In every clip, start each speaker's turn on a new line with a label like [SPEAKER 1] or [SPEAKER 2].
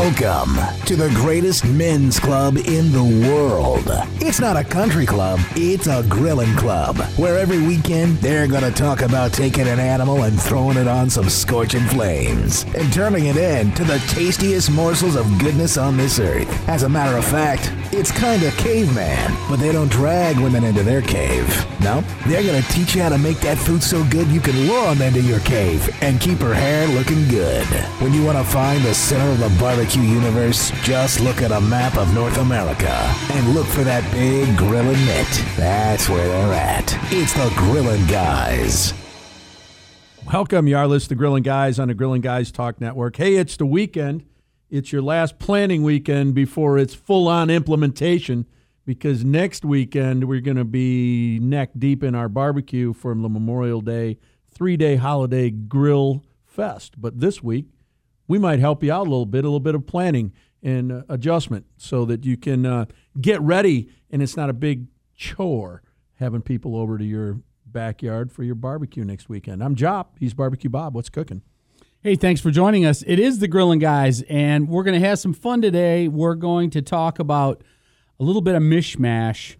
[SPEAKER 1] Welcome to the greatest men's club in the world. It's not a country club, it's a grilling club, where every weekend they're going to talk about taking an animal and throwing it on some scorching flames and turning it into the tastiest morsels of goodness on this earth. As a matter of fact, it's kind of caveman, but they don't drag women into their cave. No, they're going to teach you how to make that food so good you can lure them into your cave and keep her hair looking good. When you want to find the center of the barbecue universe, just look at a map of North America and look for that big grilling mitt. That's where they're at. It's the Grillin' Guys.
[SPEAKER 2] Welcome, Yarlis, the Grillin' Guys on the Grillin' Guys Talk Network. Hey, it's the weekend. It's your last planning weekend before it's full-on implementation, because next weekend we're going to be neck deep in our barbecue for the Memorial Day 3-day holiday grill fest. But this week, we might help you out a little bit of planning and adjustment so that you can get ready and it's not a big chore having people over to your backyard for your barbecue next weekend. I'm Jop. He's Barbecue Bob. What's cooking?
[SPEAKER 3] Hey, thanks for joining us. It is the Grillin' Guys, and we're going to have some fun today. We're going to talk about a little bit of mishmash.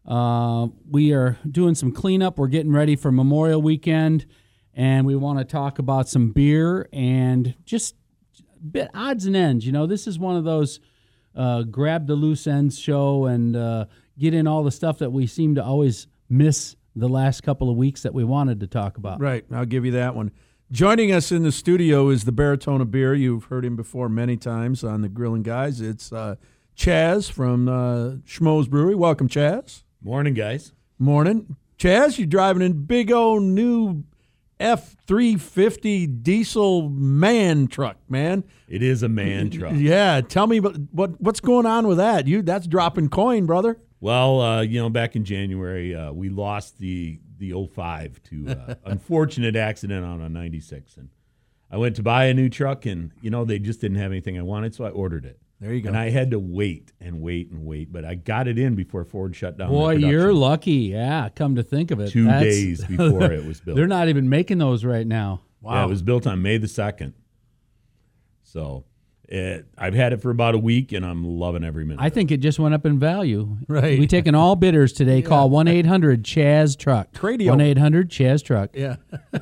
[SPEAKER 3] We are doing some cleanup. We're getting ready for Memorial Weekend, and we want to talk about some beer and just a bit odds and ends. You know, this is one of those grab the loose ends show and get in all the stuff that we seem to always miss the last couple of weeks that we wanted to talk about.
[SPEAKER 2] Right. I'll give you that one. Joining us in the studio is the Baritone of Beer. You've heard him before many times on the Grillin' Guys. It's Chaz from Schmoes Brewery. Welcome, Chaz.
[SPEAKER 4] Morning, guys.
[SPEAKER 2] Morning. Chaz, you're driving a big old new F-350 diesel man truck, man.
[SPEAKER 4] It is a man truck.
[SPEAKER 2] Yeah. Tell me what's going on with that. That's dropping coin, brother.
[SPEAKER 4] Well, back in January, we lost the 05 to unfortunate accident on a 96. And I went to buy a new truck, and, they just didn't have anything I wanted, so I ordered it.
[SPEAKER 2] There you go.
[SPEAKER 4] And I had to wait, but I got it in before Ford shut down.
[SPEAKER 3] Boy, you're lucky. Yeah, come to think of it.
[SPEAKER 4] 2 days before it was built.
[SPEAKER 3] They're not even making those right now.
[SPEAKER 2] Wow.
[SPEAKER 4] Yeah, it was built on May the 2nd. So I've had it for about a week, and I'm loving every minute.
[SPEAKER 3] I think it just went up in value.
[SPEAKER 2] Right.
[SPEAKER 3] We taking all bidders today. Yeah. Call 1-800-CHAZ-TRUCK.
[SPEAKER 2] Radio.
[SPEAKER 3] 1-800-CHAZ-TRUCK.
[SPEAKER 2] Yeah.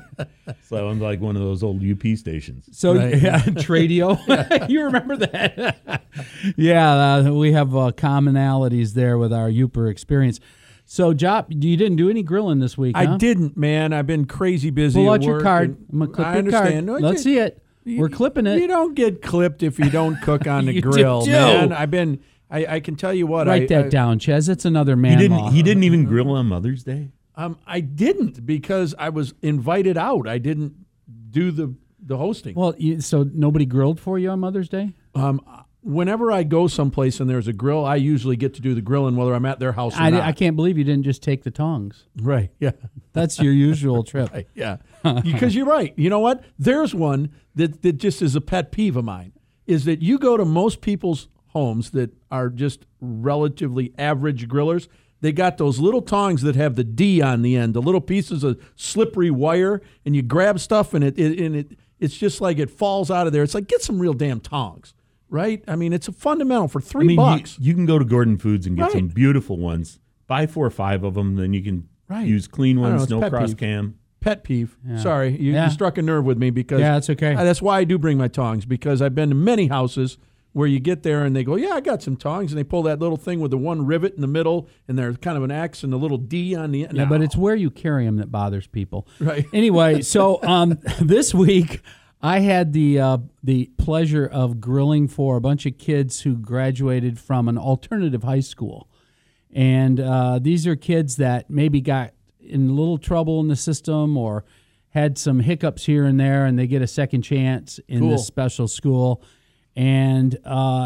[SPEAKER 4] So I'm like one of those old UP stations.
[SPEAKER 3] So, right. Yeah, Tradio. You remember that? Yeah, we have commonalities there with our Uper experience. So, Jop, you didn't do any grilling this week,
[SPEAKER 2] I
[SPEAKER 3] huh?
[SPEAKER 2] didn't, man. I've been crazy busy
[SPEAKER 3] Pull
[SPEAKER 2] at
[SPEAKER 3] out your
[SPEAKER 2] work.
[SPEAKER 3] card. I'm going to clip your card.
[SPEAKER 2] No,
[SPEAKER 3] Let's see it. We're clipping it.
[SPEAKER 2] You don't get clipped if you don't cook on the
[SPEAKER 3] You
[SPEAKER 2] grill,
[SPEAKER 3] do.
[SPEAKER 2] man. I can tell you what.
[SPEAKER 3] Write that down, Chaz. It's another man law.
[SPEAKER 4] He didn't even grill on Mother's Day?
[SPEAKER 2] I didn't, because I was invited out. I didn't do the hosting.
[SPEAKER 3] Well, so nobody grilled for you on Mother's Day?
[SPEAKER 2] Whenever I go someplace and there's a grill, I usually get to do the grilling, whether I'm at their house or not.
[SPEAKER 3] I can't believe you didn't just take the tongs.
[SPEAKER 2] Right, yeah.
[SPEAKER 3] That's your usual trip.
[SPEAKER 2] Right, yeah. Because you're right. You know what? There's one that just is a pet peeve of mine, is that you go to most people's homes that are just relatively average grillers. They got those little tongs that have the D on the end, the little pieces of slippery wire, and you grab stuff and it's just like it falls out of there. It's like, get some real damn tongs. Right? I mean, it's a fundamental for $3.
[SPEAKER 4] You can go to Gordon Foods and get
[SPEAKER 2] Right.
[SPEAKER 4] some beautiful ones. Buy 4 or 5 of them, then you can use clean ones, no cross
[SPEAKER 2] peeve.
[SPEAKER 4] cam.
[SPEAKER 2] Pet peeve.
[SPEAKER 3] Yeah.
[SPEAKER 2] Sorry, you struck a nerve with me, because
[SPEAKER 3] that's okay.
[SPEAKER 2] That's why I do bring my tongs, because I've been to many houses where you get there and they go, yeah, I got some tongs, and they pull that little thing with the one rivet in the middle, and there's kind of an X and a little D on the end.
[SPEAKER 3] Yeah, but it's where you carry them that bothers people.
[SPEAKER 2] Right.
[SPEAKER 3] Anyway, so this week I had the pleasure of grilling for a bunch of kids who graduated from an alternative high school. And these are kids that maybe got in a little trouble in the system or had some hiccups here and there, and they get a second chance in this special school. And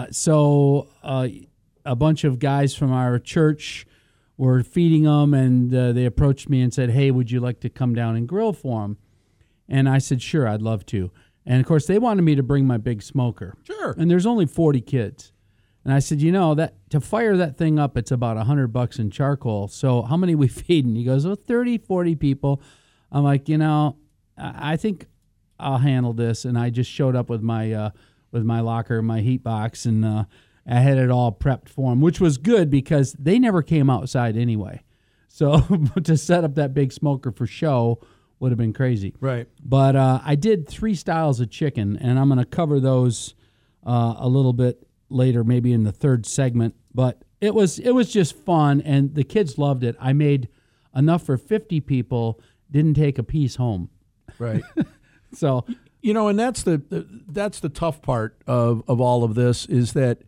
[SPEAKER 3] so a bunch of guys from our church were feeding them, and they approached me and said, hey, would you like to come down and grill for them? And I said, sure, I'd love to. And, of course, they wanted me to bring my big smoker.
[SPEAKER 2] Sure.
[SPEAKER 3] And there's only 40 kids. And I said, that to fire that thing up, it's about $100 in charcoal. So how many we feeding? He goes, 30, 40 people. I'm like, I think I'll handle this. And I just showed up with my with my locker, my heat box, and I had it all prepped for them, which was good because they never came outside anyway. So to set up that big smoker for show would have been crazy.
[SPEAKER 2] Right.
[SPEAKER 3] But I did 3 styles of chicken, and I'm going to cover those a little bit later, maybe in the third segment. But it was just fun, and the kids loved it. I made enough for 50 people, didn't take a piece home.
[SPEAKER 2] Right.
[SPEAKER 3] So,
[SPEAKER 2] and that's the tough part of all of this is that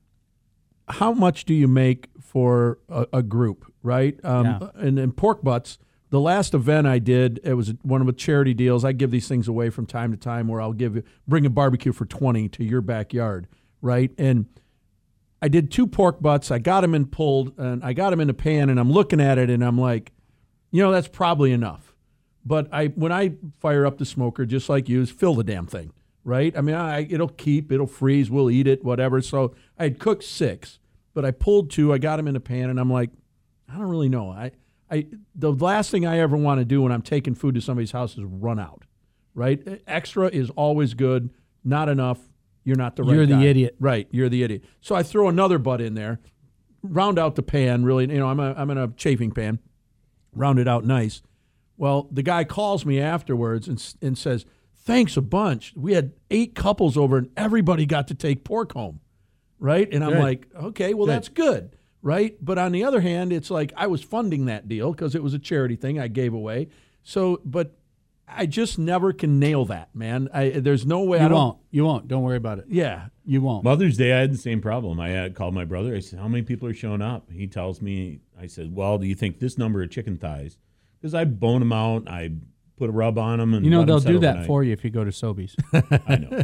[SPEAKER 2] how much do you make for a group, right? And in pork butts, the last event I did, it was one of the charity deals. I give these things away from time to time where I'll bring a barbecue for 20 to your backyard, right? And I did 2 pork butts. I got them pulled, and I got them in a pan, and I'm looking at it, and I'm like, that's probably enough. But when I fire up the smoker, just like you, fill the damn thing, right? I mean, it'll freeze, we'll eat it, whatever. So I had cooked 6, but I pulled 2. I got them in a pan, and I'm like, I don't really know. The last thing I ever want to do when I'm taking food to somebody's house is run out, right? Extra is always good. Not enough, you're not the right guy.
[SPEAKER 3] You're the idiot.
[SPEAKER 2] Right, you're the idiot. So I throw another butt in there, round out the pan, really. I'm in a chafing pan, round it out nice. Well, the guy calls me afterwards and says, thanks a bunch. We had 8 couples over, and everybody got to take pork home, right? And I'm like, okay, well, that's good. Right? But on the other hand, it's like I was funding that deal because it was a charity thing I gave away. So, but I just never can nail that, man. There's no way
[SPEAKER 3] You won't. Don't worry about it.
[SPEAKER 2] Yeah.
[SPEAKER 3] You won't.
[SPEAKER 4] Mother's Day, I had the same problem. I had called my brother. I said, how many people are showing up? He tells me, I said, well, do you think this number of chicken thighs? Because I bone them out. I put a rub on them. And
[SPEAKER 3] they'll do that for you if you go to Sobeys.
[SPEAKER 4] I know,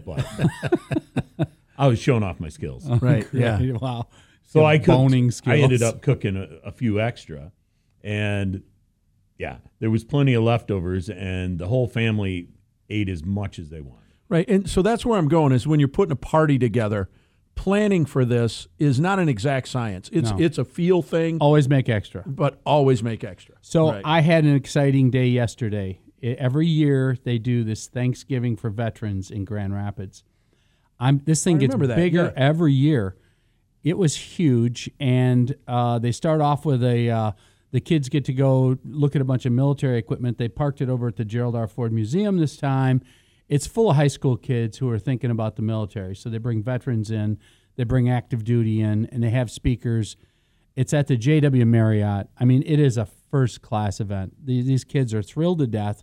[SPEAKER 4] but I was showing off my skills.
[SPEAKER 2] Right, yeah.
[SPEAKER 3] Wow.
[SPEAKER 4] So I ended up cooking a few extra, and there was plenty of leftovers, and the whole family ate as much as they wanted.
[SPEAKER 2] Right, and so that's where I'm going is when you're putting a party together, planning for this is not an exact science. It's a feel thing.
[SPEAKER 3] Always make extra.
[SPEAKER 2] But always make extra.
[SPEAKER 3] So
[SPEAKER 2] right.
[SPEAKER 3] I had an exciting day yesterday. Every year they do this Thanksgiving for Veterans in Grand Rapids. This thing gets bigger every year. It was huge, and they start off with the kids get to go look at a bunch of military equipment. They parked it over at the Gerald R. Ford Museum this time. It's full of high school kids who are thinking about the military. So they bring veterans in, they bring active duty in, and they have speakers. It's at the JW Marriott. I mean, it is a first-class event. These kids are thrilled to death.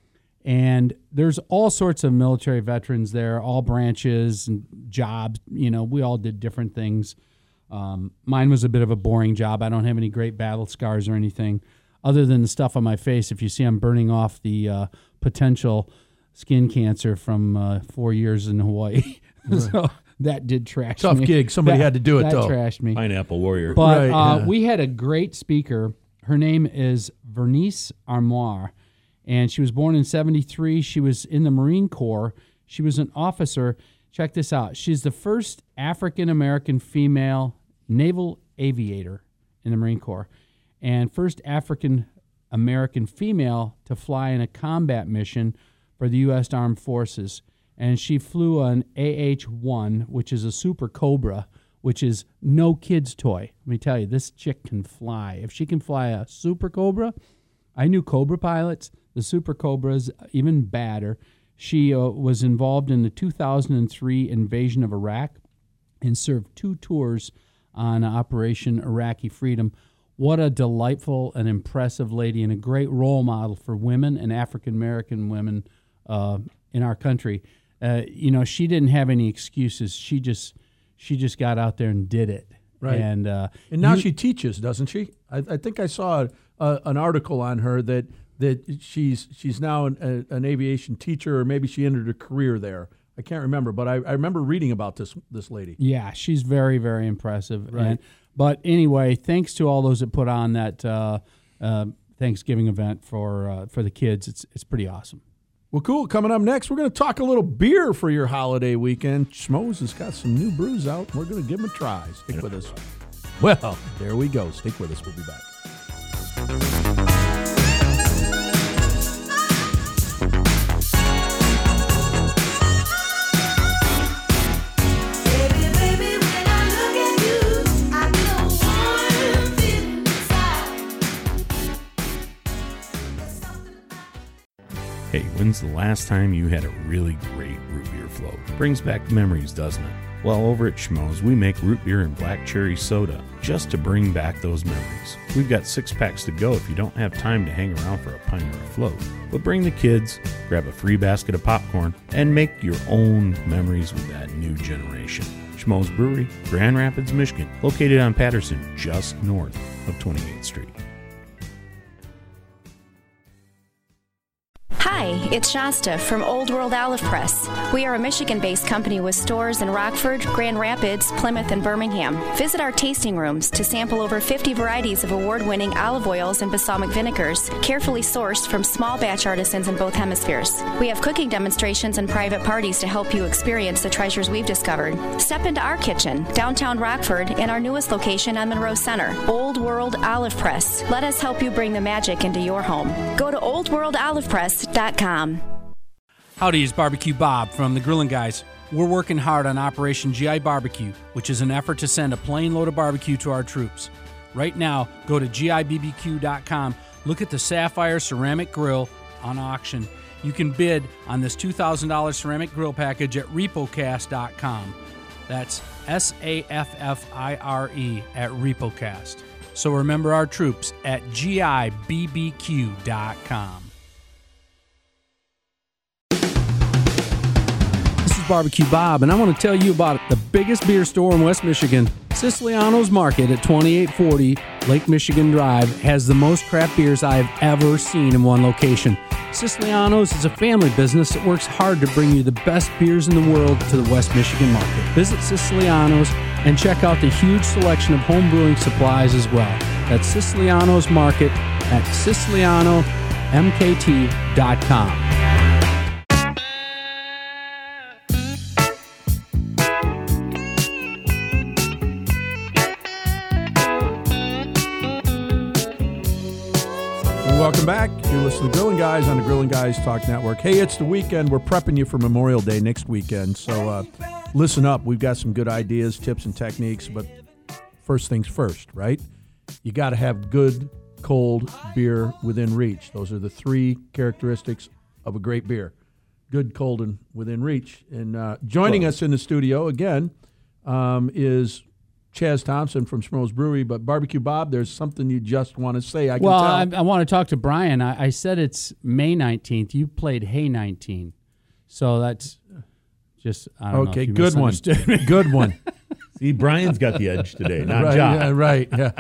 [SPEAKER 3] And there's all sorts of military veterans there, all branches and jobs. We all did different things. Mine was a bit of a boring job. I don't have any great battle scars or anything other than the stuff on my face. If you see I'm burning off the potential skin cancer from 4 years in Hawaii. Right. So that did trash me.
[SPEAKER 2] Tough gig. Somebody had to do it, though.
[SPEAKER 3] That trashed me.
[SPEAKER 4] Pineapple Warrior.
[SPEAKER 3] But we had a great speaker. Her name is Vernice Armoire. And she was born in 1973. She was in the Marine Corps. She was an officer. Check this out. She's the first African-American female naval aviator in the Marine Corps and first African-American female to fly in a combat mission for the U.S. Armed Forces. And she flew an AH-1, which is a Super Cobra, which is no kid's toy. Let me tell you, this chick can fly. If she can fly a Super Cobra, I knew Cobra pilots. The Super Cobra's even badder. She was involved in the 2003 invasion of Iraq and served 2 tours on Operation Iraqi Freedom. What a delightful and impressive lady and a great role model for women and African-American women in our country. She didn't have any excuses. She just got out there and did it.
[SPEAKER 2] Right.
[SPEAKER 3] And
[SPEAKER 2] now she teaches, doesn't she? I think I saw an article on her that she's now an aviation teacher, or maybe she entered a career there. I can't remember, but I remember reading about this lady.
[SPEAKER 3] Yeah, she's very, very impressive.
[SPEAKER 2] Right.
[SPEAKER 3] But anyway, thanks to all those that put on that Thanksgiving event for the kids. It's pretty awesome.
[SPEAKER 2] Well, cool. Coming up next, we're going to talk a little beer for your holiday weekend. Schmoes has got some new brews out. We're going to give them a try. Stick with us. Well, there we go. Stick with us. We'll be back.
[SPEAKER 4] When's the last time you had a really great root beer float? Brings back memories, doesn't it? Well, over at Schmoes, we make root beer and black cherry soda just to bring back those memories. We've got 6-packs to go if you don't have time to hang around for a pint or a float. But bring the kids, grab a free basket of popcorn, and make your own memories with that new generation. Schmoes Brewery, Grand Rapids, Michigan, located on Patterson, just north of 28th Street.
[SPEAKER 5] Hi, it's Shasta from Old World Olive Press. We are a Michigan-based company with stores in Rockford, Grand Rapids, Plymouth, and Birmingham. Visit our tasting rooms to sample over 50 varieties of award-winning olive oils and balsamic vinegars, carefully sourced from small batch artisans in both hemispheres. We have cooking demonstrations and private parties to help you experience the treasures we've discovered. Step into our kitchen, downtown Rockford, and our newest location on Monroe Center, Old World Olive Press. Let us help you bring the magic into your home. Go to oldworldolivepress.com.
[SPEAKER 3] Howdy, it's Barbecue Bob from the Grillin' Guys. We're working hard on Operation GI Barbecue, which is an effort to send a plane load of barbecue to our troops. Right now, go to gibbq.com, look at the Sapphire Ceramic Grill on auction. You can bid on this $2,000 ceramic grill package at repocast.com. That's SAFFIRE at Repocast. So remember our troops at gibbq.com. Barbecue Bob, and I want to tell you about the biggest beer store in West Michigan. Siciliano's Market at 2840 Lake Michigan Drive has the most craft beers I have ever seen in one location. Siciliano's is a family business that works hard to bring you the best beers in the world to the West Michigan market. Visit Siciliano's and check out the huge selection of home brewing supplies as well. That's Siciliano's Market at sicilianomkt.com.
[SPEAKER 2] Welcome back. You're listening to Grillin' Guys on the Grillin' Guys Talk Network. Hey, it's the weekend. We're prepping you for Memorial Day next weekend. So listen up. We've got some good ideas, tips, and techniques. But first things first, right? You got to have good, cold beer within reach. Those are the three characteristics of a great beer. Good, cold, and within reach. And joining us in the studio again is Chaz Thompson from Schmoes Brewery, but Barbecue Bob, there's something you just want to say. I can tell.
[SPEAKER 3] I want to talk to Brian. I said it's May 19th. You played Hay 19. So that's just, I don't know.
[SPEAKER 2] Okay, good one. Good one.
[SPEAKER 4] See, Brian's got the edge today, not
[SPEAKER 2] right,
[SPEAKER 4] Josh.
[SPEAKER 2] Yeah, right, yeah.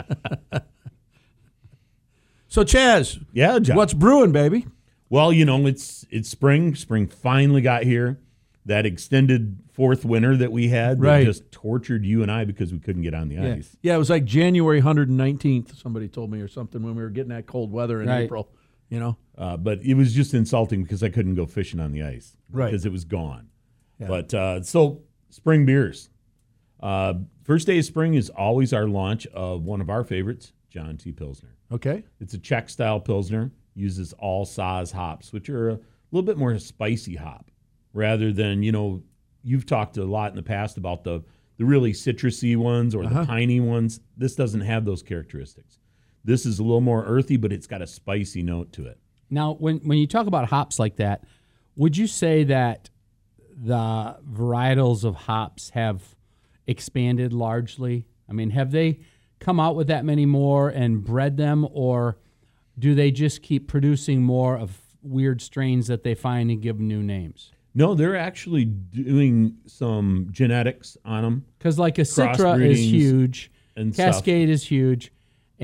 [SPEAKER 2] So, Chaz,
[SPEAKER 4] yeah, Josh.
[SPEAKER 2] What's brewing, baby?
[SPEAKER 4] Well, you know, it's spring. Spring finally got here. That extended fourth winter that we had that just tortured you and I because we couldn't get on the ice.
[SPEAKER 2] Yeah, it was like January 119th, somebody told me, or something, when we were getting that cold weather in April, you know.
[SPEAKER 4] But it was just insulting because I couldn't go fishing on the ice because it was gone. Yeah. But so spring beers. First day of spring is always our launch of one of our favorites, John T. Pilsner.
[SPEAKER 2] Okay.
[SPEAKER 4] It's a Czech-style Pilsner, uses all Saaz hops, which are a little bit more spicy hop. Rather than, you know, you've talked a lot in the past about the really citrusy ones or the piney ones. This doesn't have those characteristics. This is a little more earthy, but it's got a spicy note to it.
[SPEAKER 3] Now, when you talk about hops like that, would you say that the varietals of hops have expanded largely? I mean, have they come out with that many more and bred them, or do they just keep producing more of weird strains that they find and give them new names?
[SPEAKER 4] No, they're actually doing some genetics on them.
[SPEAKER 3] Because like a Citra is huge, and Cascade is huge,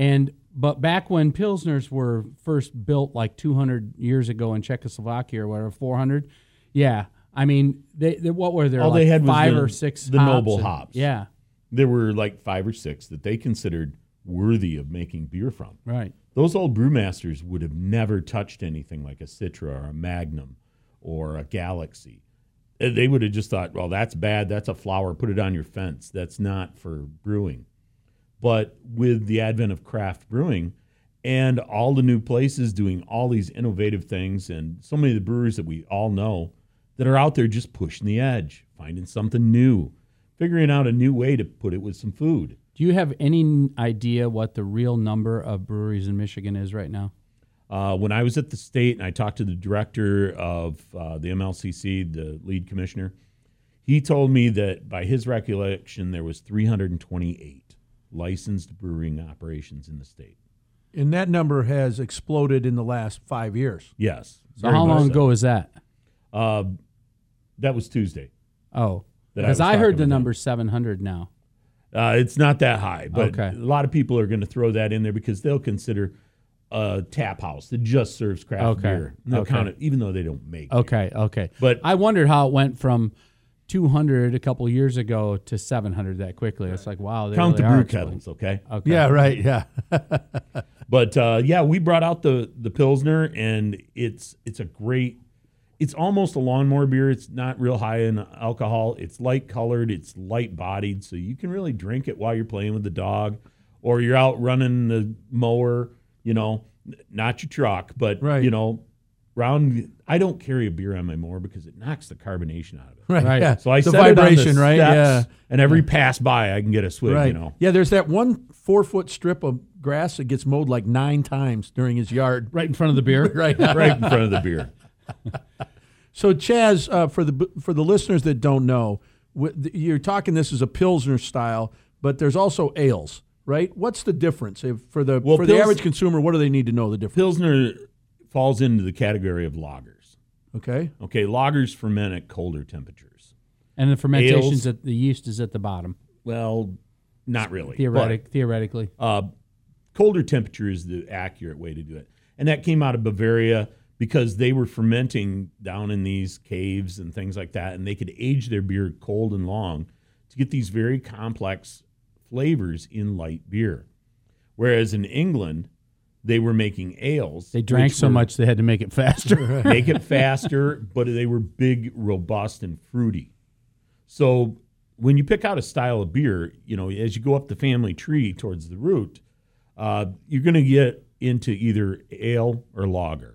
[SPEAKER 3] but back when Pilsners were first built like 200 years ago in Czechoslovakia or whatever, 400, yeah. I mean, they what were there?
[SPEAKER 4] All
[SPEAKER 3] like
[SPEAKER 4] they had was
[SPEAKER 3] 5 or 6
[SPEAKER 4] the
[SPEAKER 3] hops
[SPEAKER 4] noble hops.
[SPEAKER 3] Yeah,
[SPEAKER 4] there were like 5 or 6 that they considered worthy of making beer from.
[SPEAKER 3] Right.
[SPEAKER 4] Those old brewmasters would have never touched anything like a Citra or a Magnum or a Galaxy. They would have just thought, well, that's bad. That's a flower. Put it on your fence. That's not for brewing. But with the advent of craft brewing and all the new places doing all these innovative things, and so many of the brewers that we all know that are out there just pushing the edge, finding something new, figuring out a new way to put it with some food.
[SPEAKER 3] Do you have any idea what the real number of breweries in Michigan is right now?
[SPEAKER 4] When I was at the state and I talked to the director of the MLCC, the lead commissioner, he told me that by his recollection, there was 328 licensed brewing operations in the state.
[SPEAKER 2] And that number has exploded in the last 5 years.
[SPEAKER 4] Yes.
[SPEAKER 3] So how long ago was that?
[SPEAKER 4] That was Tuesday.
[SPEAKER 3] Oh,
[SPEAKER 4] that
[SPEAKER 3] because
[SPEAKER 4] was
[SPEAKER 3] I heard
[SPEAKER 4] talking
[SPEAKER 3] the
[SPEAKER 4] about.
[SPEAKER 3] number 700 now.
[SPEAKER 4] It's not that high, but
[SPEAKER 3] Okay.
[SPEAKER 4] a lot of people are going to throw that in there because they'll consider a tap house that just serves craft
[SPEAKER 3] Okay.
[SPEAKER 4] beer. And they'll
[SPEAKER 3] Okay.
[SPEAKER 4] count it, even though they don't make beer.
[SPEAKER 3] Okay.
[SPEAKER 4] But
[SPEAKER 3] I wondered how it went from 200 a couple years ago to 700 that quickly. It's like, wow. They
[SPEAKER 4] count
[SPEAKER 3] really
[SPEAKER 4] the brew
[SPEAKER 3] are exploding.
[SPEAKER 4] kettles, okay?
[SPEAKER 3] Okay.
[SPEAKER 2] Yeah, right. Yeah.
[SPEAKER 4] But yeah, we brought out the Pilsner, and it's a great. It's almost a lawnmower beer. It's not real high in alcohol. It's light colored. It's light bodied, so you can really drink it while you're playing with the dog, or you're out running the mower. You know, not your truck, but
[SPEAKER 2] Right.
[SPEAKER 4] you know, round. I don't carry a beer on my mower because it knocks the carbonation out of it.
[SPEAKER 2] Right. Yeah.
[SPEAKER 4] So I
[SPEAKER 2] the
[SPEAKER 4] set
[SPEAKER 2] vibration,
[SPEAKER 4] it on the
[SPEAKER 2] right?
[SPEAKER 4] steps,
[SPEAKER 2] Yeah.
[SPEAKER 4] and every pass by, I can get a swig.
[SPEAKER 2] Right.
[SPEAKER 4] You know.
[SPEAKER 2] Yeah, there's that 1 4-foot strip of grass that gets mowed like 9 times during his yard.
[SPEAKER 3] Right in front of the beer?
[SPEAKER 2] Right.
[SPEAKER 4] Right in front of the beer.
[SPEAKER 2] So, Chaz, for the listeners that don't know, you're talking this is a Pilsner style, but there's also ales, right? What's the difference for the average consumer? What do they need to know the difference?
[SPEAKER 4] Pilsner falls into the category of lagers.
[SPEAKER 2] Okay.
[SPEAKER 4] Okay, lagers ferment at colder temperatures.
[SPEAKER 3] And the fermentation's
[SPEAKER 4] Ales.
[SPEAKER 3] the yeast is at the bottom,
[SPEAKER 4] Well, not really.
[SPEAKER 3] theoretically.
[SPEAKER 4] Colder temperature is the accurate way to do it. And that came out of Bavaria because they were fermenting down in these caves and things like that, and they could age their beer cold and long to get these very complex flavors in light beer. Whereas in England, they were making ales.
[SPEAKER 3] They drank
[SPEAKER 4] which
[SPEAKER 3] so
[SPEAKER 4] were-
[SPEAKER 3] much they had to make it faster.
[SPEAKER 4] make it faster, but they were big, robust, and fruity. So when you pick out a style of beer, you know, as you go up the family tree towards the root, you're going to get into either ale or lager.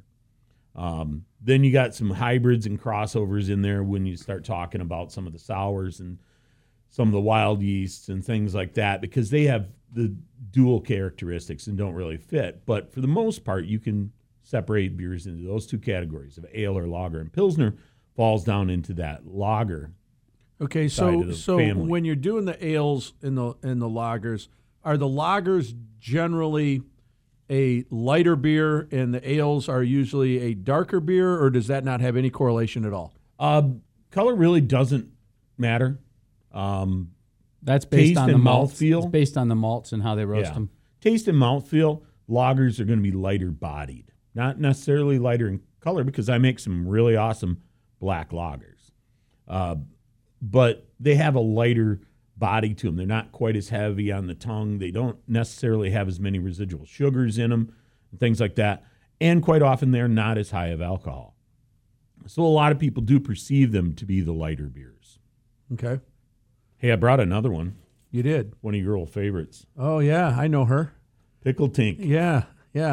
[SPEAKER 4] Then you got some hybrids and crossovers in there when you start talking about some of the sours and some of the wild yeasts and things like that, because they have the dual characteristics and don't really fit. But for the most part, you can separate beers into those two categories of ale or lager, and Pilsner falls down into that lager.
[SPEAKER 2] Okay,
[SPEAKER 4] side of the
[SPEAKER 2] so
[SPEAKER 4] family.
[SPEAKER 2] when you're doing the ales and the lagers, are the lagers generally a lighter beer and the ales are usually a darker beer, or does that not have any correlation at all?
[SPEAKER 4] Color really doesn't matter.
[SPEAKER 3] That's based
[SPEAKER 4] Taste
[SPEAKER 3] on the
[SPEAKER 4] and
[SPEAKER 3] malts.
[SPEAKER 4] mouthfeel?
[SPEAKER 3] It's based on the malts and how they roast
[SPEAKER 4] Yeah.
[SPEAKER 3] them.
[SPEAKER 4] Taste and mouthfeel, lagers are going to be lighter bodied. Not necessarily lighter in color, because I make some really awesome black lagers. But they have a lighter body to them. They're not quite as heavy on the tongue. They don't necessarily have as many residual sugars in them and things like that. And quite often they're not as high of alcohol. So a lot of people do perceive them to be the lighter beers.
[SPEAKER 2] Okay,
[SPEAKER 4] Hey, I brought another one,
[SPEAKER 2] you did.
[SPEAKER 4] one of your old favorites,
[SPEAKER 2] Oh yeah, I know her.
[SPEAKER 4] Pickle Tink.
[SPEAKER 2] Yeah.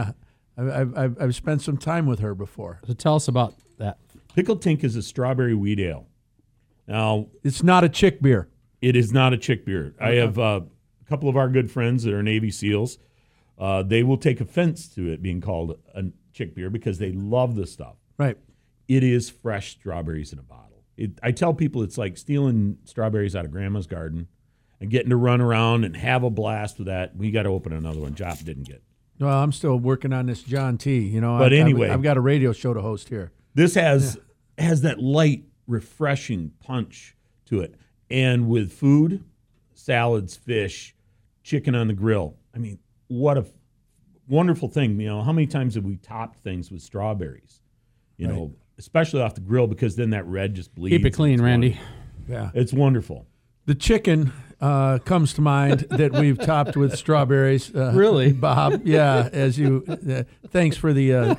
[SPEAKER 2] I've spent some time with her before.
[SPEAKER 3] So tell us about that.
[SPEAKER 4] Pickle Tink is a strawberry wheat ale. Now,
[SPEAKER 2] It's not a chick beer.
[SPEAKER 4] it is not a chick beer. I have a couple of our good friends that are Navy SEALs. They will take offense to it being called a chick beer because they love the stuff.
[SPEAKER 2] Right.
[SPEAKER 4] It is fresh strawberries in a bottle. I tell people it's like stealing strawberries out of grandma's garden and getting to run around and have a blast with that. We got to open another one. Jop didn't get.
[SPEAKER 2] Well, I'm still working on this John T. You know,
[SPEAKER 4] But anyway.
[SPEAKER 2] I've got a radio show to host here.
[SPEAKER 4] This has that light, refreshing punch to it. And with food, salads, fish, chicken on the grill. I mean, what a wonderful thing. You know, how many times have we topped things with strawberries? You know, especially off the grill, because then that red just bleeds.
[SPEAKER 3] Keep it clean,
[SPEAKER 4] It's
[SPEAKER 3] Randy.
[SPEAKER 4] wonderful.
[SPEAKER 2] Yeah.
[SPEAKER 4] It's wonderful.
[SPEAKER 2] The chicken comes to mind that we've topped with strawberries.
[SPEAKER 3] Really?
[SPEAKER 2] Bob? Yeah. As you, thanks for the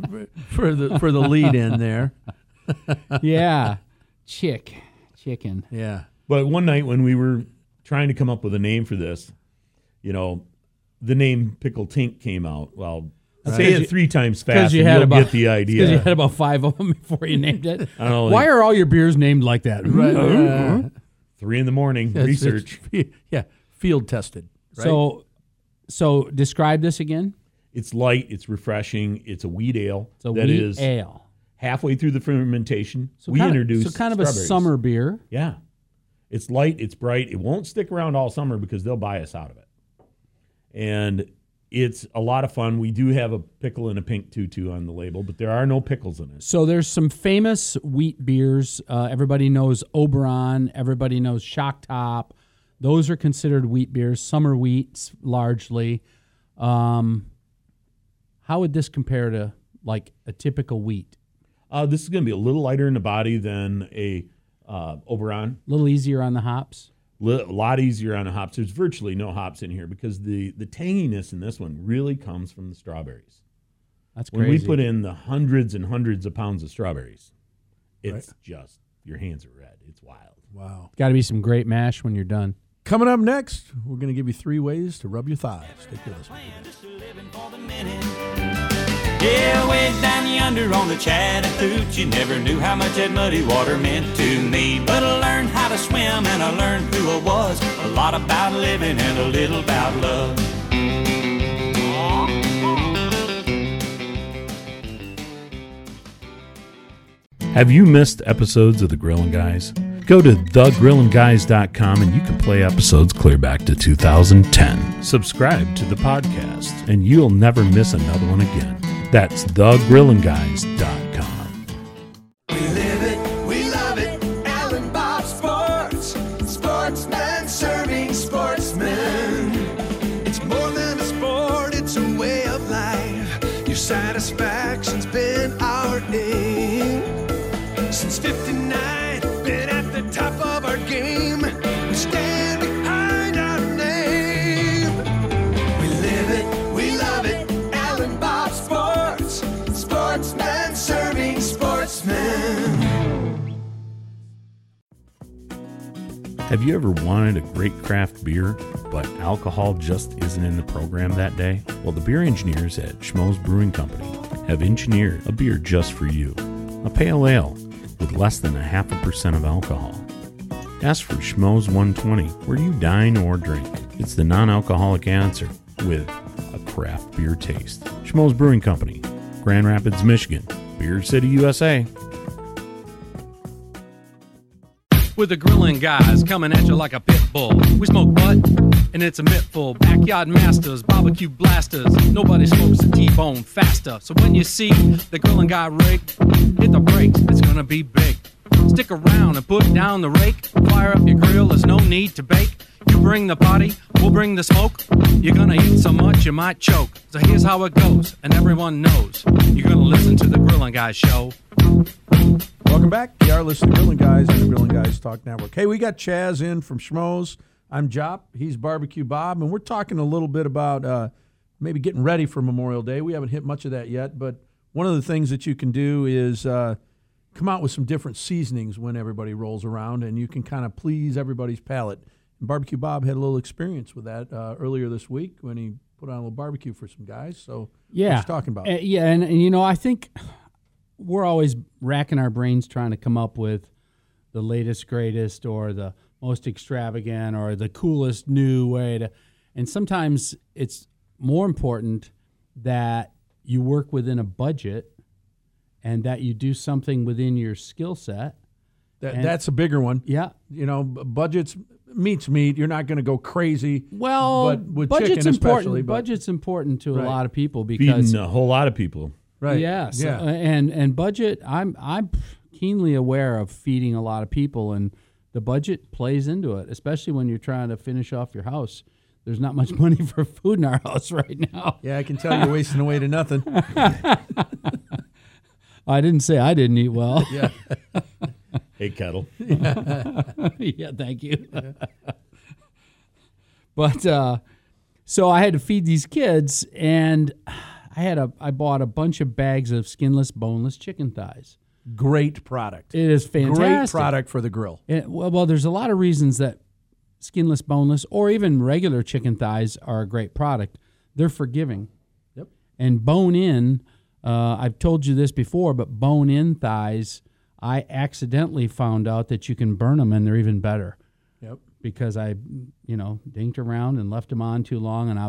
[SPEAKER 2] lead in there.
[SPEAKER 3] Yeah. Chicken.
[SPEAKER 2] Yeah.
[SPEAKER 4] But one night when we were trying to come up with a name for this, you know, the name Pickle Tink came out. Well, say it 3 times fast and you'll get the idea.
[SPEAKER 3] Because you had about 5 of them before you named it.
[SPEAKER 4] I don't know,
[SPEAKER 3] Why are all your beers named like that?
[SPEAKER 2] Right.
[SPEAKER 4] 3 in the morning, research.
[SPEAKER 2] Yeah. Field tested. Right?
[SPEAKER 3] So describe this again.
[SPEAKER 4] It's light. It's refreshing. It's a wheat ale.
[SPEAKER 3] It's a
[SPEAKER 4] that
[SPEAKER 3] wheat
[SPEAKER 4] is
[SPEAKER 3] ale.
[SPEAKER 4] halfway through the fermentation.
[SPEAKER 3] So
[SPEAKER 4] we introduced
[SPEAKER 3] kind of a
[SPEAKER 4] strawberries.
[SPEAKER 3] summer beer.
[SPEAKER 4] Yeah. It's light. It's bright. It won't stick around all summer because they'll buy us out of it. And it's a lot of fun. We do have a pickle and a pink tutu on the label, but there are no pickles in it.
[SPEAKER 3] So there's some famous wheat beers. Everybody knows Oberon. Everybody knows Shock Top. Those are considered wheat beers. Summer wheats, largely. How would this compare to like a typical wheat?
[SPEAKER 4] This is going to be a little lighter in the body than a Oberon.
[SPEAKER 3] A little easier on the hops.
[SPEAKER 4] A lot easier on the hops. There's virtually no hops in here because the tanginess in this one really comes from the strawberries.
[SPEAKER 3] That's crazy.
[SPEAKER 4] When we put in the hundreds and hundreds of pounds of strawberries, it's just, your hands are red. It's wild.
[SPEAKER 2] Wow.
[SPEAKER 3] Got to be some great mash when you're done.
[SPEAKER 2] Coming up next, we're going to give you 3 ways to rub your thighs. Take a listen.
[SPEAKER 6] Yeah, way down yonder on the Chattahoochee, you never knew how much that muddy water meant to me. But I learned how to swim and I learned who I was. A lot about living and a little about love.
[SPEAKER 4] Have you missed episodes of The Grillin' Guys? Go to thegrillandguys.com and you can play episodes clear back to 2010. Subscribe to the podcast and you'll never miss another one again. That's thegrillandguys.com.
[SPEAKER 7] We live it, we love it, Alan Bob Sports. Sportsman serving sportsmen. It's more than a sport, it's a way of life. Your satisfaction's been our aim. Since 59, been at the top of our game. We stand behind our name. We live it, we love it, Alan Bob Sports. Sportsman serving sportsmen.
[SPEAKER 4] Have you ever wanted a great craft beer, but alcohol just isn't in the program that day? Well, the beer engineers at Schmoes Brewing Company have engineered a beer just for you. A pale ale with less than 0.5% of alcohol. Ask for Schmoes 120 where you dine or drink. It's the non-alcoholic answer with a craft beer taste. Schmoes Brewing Company, Grand Rapids, Michigan. Beer City, USA.
[SPEAKER 8] With the grilling guys coming at you like a pit bull. We smoke butt, and it's a mittful. Backyard masters, barbecue blasters. Nobody smokes a T-bone faster. So when you see the grilling guy rig, hit the brakes, it's gonna be big. Stick around and put down the rake. Fire up your grill, there's no need to bake. You bring the party, we'll bring the smoke. You're gonna eat so much you might choke. So here's how it goes, and everyone knows. You're gonna listen to the Grilling Guys show.
[SPEAKER 2] Welcome back. You are listening to Grilling Guys on the Grilling Guys Talk Network. Hey, we got Chaz in from Schmoes. I'm Jop. He's Barbecue Bob, and we're talking a little bit about maybe getting ready for Memorial Day. We haven't hit much of that yet, but one of the things that you can do is come out with some different seasonings when everybody rolls around, and you can kind of please everybody's palate. And Barbecue Bob had a little experience with that earlier this week when he put on a little barbecue for some guys. So
[SPEAKER 3] Yeah.
[SPEAKER 2] what he's talking about.
[SPEAKER 3] And you know, I think we're always racking our brains trying to come up with the latest, greatest, or the most extravagant, or the coolest new way to. And sometimes it's more important that you work within a budget and that you do something within your skill set.
[SPEAKER 2] That's a bigger one.
[SPEAKER 3] Yeah.
[SPEAKER 2] You know, budgets, meat's meat. You're not going to go crazy.
[SPEAKER 3] Well,
[SPEAKER 2] but with
[SPEAKER 3] budget's
[SPEAKER 2] chicken
[SPEAKER 3] important.
[SPEAKER 2] especially. But,
[SPEAKER 3] Budget's important to
[SPEAKER 2] Right.
[SPEAKER 3] a lot of people because
[SPEAKER 4] Feeding a whole lot of people.
[SPEAKER 2] right.
[SPEAKER 3] Yes,
[SPEAKER 2] Yeah.
[SPEAKER 3] and budget. I'm keenly aware of feeding a lot of people, and the budget plays into it, especially when you're trying to finish off your house. There's not much money for food in our house right now.
[SPEAKER 2] Yeah, I can tell you're wasting away to nothing.
[SPEAKER 3] I didn't say I didn't eat well.
[SPEAKER 2] Yeah.
[SPEAKER 4] Hey, Kettle.
[SPEAKER 3] Yeah, thank you. But so I had to feed these kids, and I bought a bunch of bags of skinless, boneless chicken thighs.
[SPEAKER 2] Great product.
[SPEAKER 3] It is fantastic.
[SPEAKER 2] Great product for the grill.
[SPEAKER 3] Well, there's a lot of reasons that skinless, boneless, or even regular chicken thighs are a great product. They're forgiving.
[SPEAKER 2] Yep.
[SPEAKER 3] And bone-in, I've told you this before, but bone-in thighs, I accidentally found out that you can burn them and they're even better.
[SPEAKER 2] Yep.
[SPEAKER 3] Because I, dinked around and left them on too long, and I was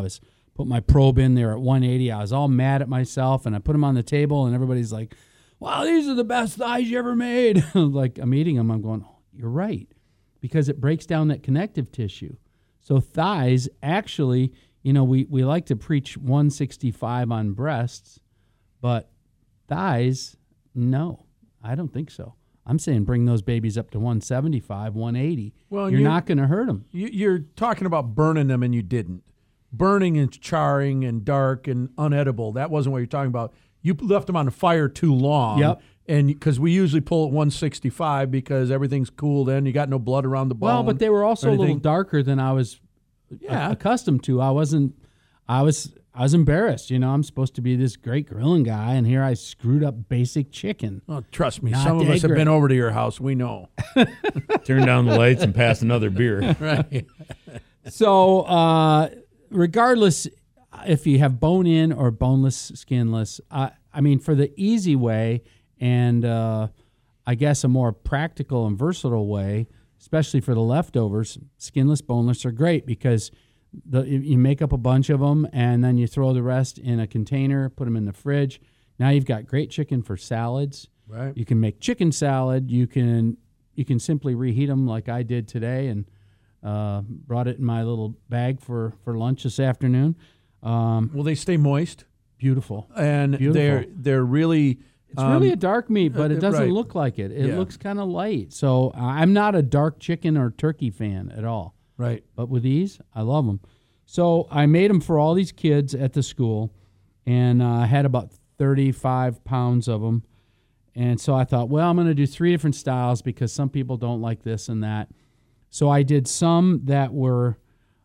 [SPEAKER 3] put my probe in there at 180. I was all mad at myself, and I put them on the table, and everybody's like, wow, these are the best thighs you ever made. Like, I'm eating them. I'm going, oh, you're right, because it breaks down that connective tissue. So thighs, actually, you know, we like to preach 165 on breasts, but thighs, no, I don't think so. I'm saying bring those babies up to 175, 180. Well, you're not going to hurt them.
[SPEAKER 2] You're talking about burning them, and you didn't. Burning and charring and dark and unedible, that wasn't what you're talking about. You left them on the fire too long.
[SPEAKER 3] Yep.
[SPEAKER 2] And because we usually pull at 165 because everything's cool then. You got no blood around the bone.
[SPEAKER 3] Well, but they were also a little darker than I was accustomed to. I was embarrassed. You know, I'm supposed to be this great grilling guy, and here I screwed up basic chicken.
[SPEAKER 2] Oh, trust me, some of us have been over to your house. We know.
[SPEAKER 4] Turn down the lights and pass another beer.
[SPEAKER 2] Right.
[SPEAKER 3] So, regardless if you have bone-in or boneless, skinless, I mean, for the easy way and I guess a more practical and versatile way, especially for the leftovers, skinless, boneless are great because you make up a bunch of them and then you throw the rest in a container, put them in the fridge. Now you've got great chicken for salads.
[SPEAKER 2] Right.
[SPEAKER 3] You can make chicken salad. You can simply reheat them like I did today and brought it in my little bag for lunch this afternoon.
[SPEAKER 2] Will they stay moist?
[SPEAKER 3] Beautiful.
[SPEAKER 2] And
[SPEAKER 3] Beautiful.
[SPEAKER 2] they're really...
[SPEAKER 3] It's really a dark meat, but it doesn't
[SPEAKER 2] right.
[SPEAKER 3] look like it. It looks kind of light. So I'm not a dark chicken or turkey fan at all.
[SPEAKER 2] Right.
[SPEAKER 3] But with these, I love them. So I made them for all these kids at the school, and I had about 35 pounds of them. And so I thought, well, I'm going to do 3 different styles because some people don't like this and that. So I did some that were,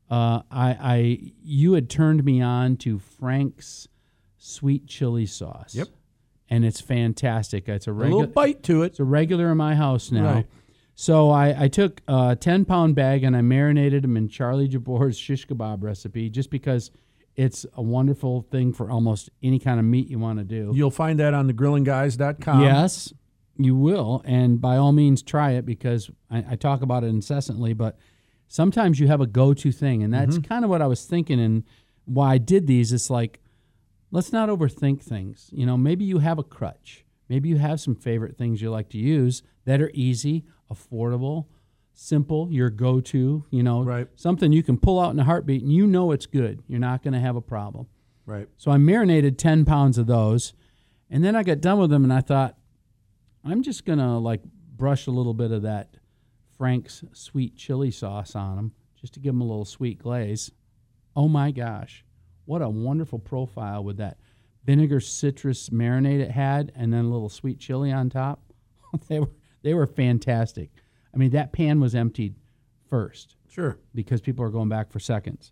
[SPEAKER 3] you had turned me on to Frank's sweet chili sauce.
[SPEAKER 2] Yep.
[SPEAKER 3] And it's fantastic. It's a
[SPEAKER 2] little bite to it.
[SPEAKER 3] It's a regular in my house now.
[SPEAKER 2] Right.
[SPEAKER 3] So I took a 10-pound bag and I marinated them in Charlie Jabor's shish kebab recipe just because it's a wonderful thing for almost any kind of meat you want to do.
[SPEAKER 2] You'll find that on thegrillingguys.com.
[SPEAKER 3] Yes, you will. And by all means, try it because I talk about it incessantly. But sometimes you have a go-to thing. And that's kind of what I was thinking and why I did these. It's like, let's not overthink things. You know, maybe you have a crutch. Maybe you have some favorite things you like to use that are easy, affordable, simple, your go-to, you know,
[SPEAKER 2] right.
[SPEAKER 3] Something you can pull out in a heartbeat and you know it's good. You're not going to have a problem.
[SPEAKER 2] Right.
[SPEAKER 3] So I marinated 10 pounds of those, and then I got done with them, and I thought, I'm just going to, like, brush a little bit of that Frank's sweet chili sauce on them just to give them a little sweet glaze. Oh, my gosh. What a wonderful profile with that vinegar citrus marinade it had and then a little sweet chili on top. They were fantastic. I mean, that pan was emptied first.
[SPEAKER 2] Sure.
[SPEAKER 3] Because people are going back for seconds.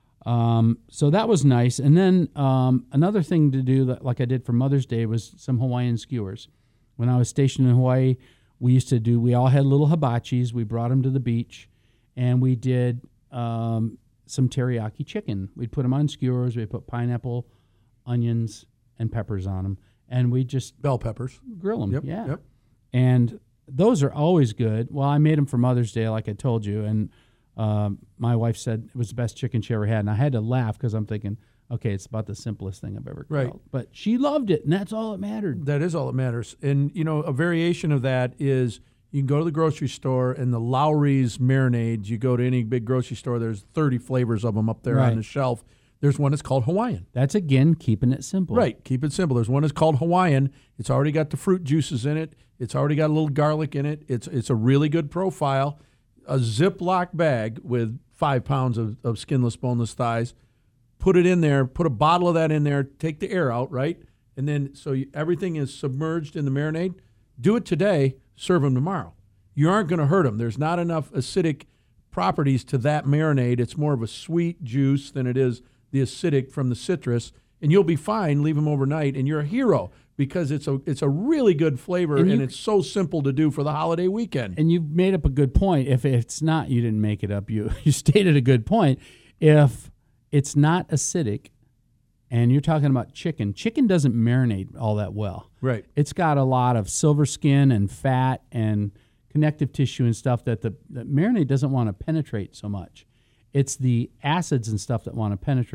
[SPEAKER 3] So that was nice. And then another thing to do, that, like I did for Mother's Day, was some Hawaiian skewers. When I was stationed in Hawaii, we all had little hibachis. We brought them to the beach, and we did some teriyaki chicken. We'd put them on skewers. We'd put pineapple, onions, and peppers on them. And we just...
[SPEAKER 2] Bell peppers.
[SPEAKER 3] Grill them,
[SPEAKER 2] Yep,
[SPEAKER 3] yeah.
[SPEAKER 2] yep.
[SPEAKER 3] And those are always good. Well, I made them for Mother's Day, like I told you, and my wife said it was the best chicken she ever had. And I had to laugh because I'm thinking, okay, it's about the simplest thing I've ever grilled.
[SPEAKER 2] Right.
[SPEAKER 3] But she loved it, and that's all that mattered.
[SPEAKER 2] That is all that matters. And, you know, a variation of that is... You can go to the grocery store, and the Lowry's marinades, you go to any big grocery store, there's 30 flavors of them up there on the shelf. There's one that's called Hawaiian.
[SPEAKER 3] That's, again, keeping it simple.
[SPEAKER 2] Right, keep it simple. There's one that's called Hawaiian. It's already got the fruit juices in it. It's already got a little garlic in it. It's a really good profile. A Ziploc bag with 5 pounds of skinless, boneless thighs. Put it in there. Put a bottle of that in there. Take the air out, right? And then everything is submerged in the marinade. Do it today. Serve them tomorrow. You aren't going to hurt them. There's not enough acidic properties to that marinade. It's more of a sweet juice than it is the acidic from the citrus. And you'll be fine. Leave them overnight, and you're a hero because it's a really good flavor, and it's so simple to do for the holiday weekend.
[SPEAKER 3] And you've made up a good point. If it's not, you didn't make it up. You stated a good point. If it's not acidic, and you're talking about chicken doesn't marinate all that well.
[SPEAKER 2] Right.
[SPEAKER 3] It's got a lot of silver skin and fat and connective tissue and stuff that the marinade doesn't want to penetrate so much. It's the acids and stuff that want to penetrate.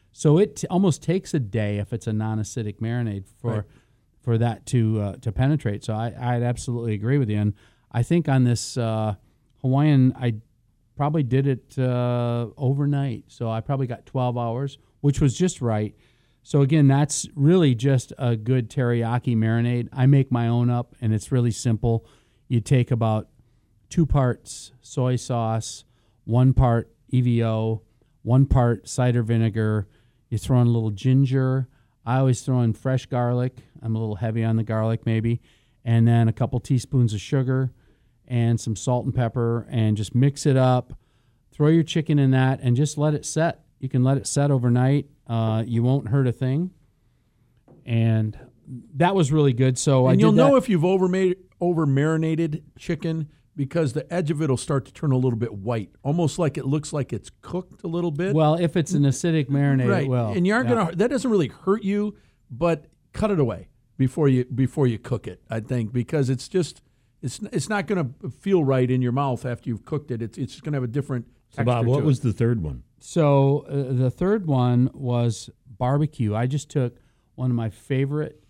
[SPEAKER 3] So it almost takes a day if it's a non-acidic marinade for that to penetrate. So I'd absolutely agree with you. And I think on this Hawaiian, I probably did it overnight. So I probably got 12 hours, which was just right. So again, that's really just a good teriyaki marinade. I make my own up, and it's really simple. You take about 2 parts soy sauce, 1 part EVO, 1 part cider vinegar. You throw in a little ginger. I always throw in fresh garlic. I'm a little heavy on the garlic maybe. And then a couple teaspoons of sugar and some salt and pepper, and just mix it up. Throw your chicken in that and just let it set. You can let it set overnight. You won't hurt a thing. And that was really good. So
[SPEAKER 2] you'll know if you've over marinated chicken, because the edge of it will start to turn a little bit white, almost like it looks like it's cooked a little bit.
[SPEAKER 3] Well, if it's an acidic marinade,
[SPEAKER 2] right.
[SPEAKER 3] It will.
[SPEAKER 2] And you aren't gonna. That doesn't really hurt you, but cut it away before you cook it. I think, because it's not going to feel right in your mouth after you've cooked it. It's going to have a different texture.
[SPEAKER 4] Bob, what was the third one?
[SPEAKER 3] So the third one was barbecue. I just took one of my favorite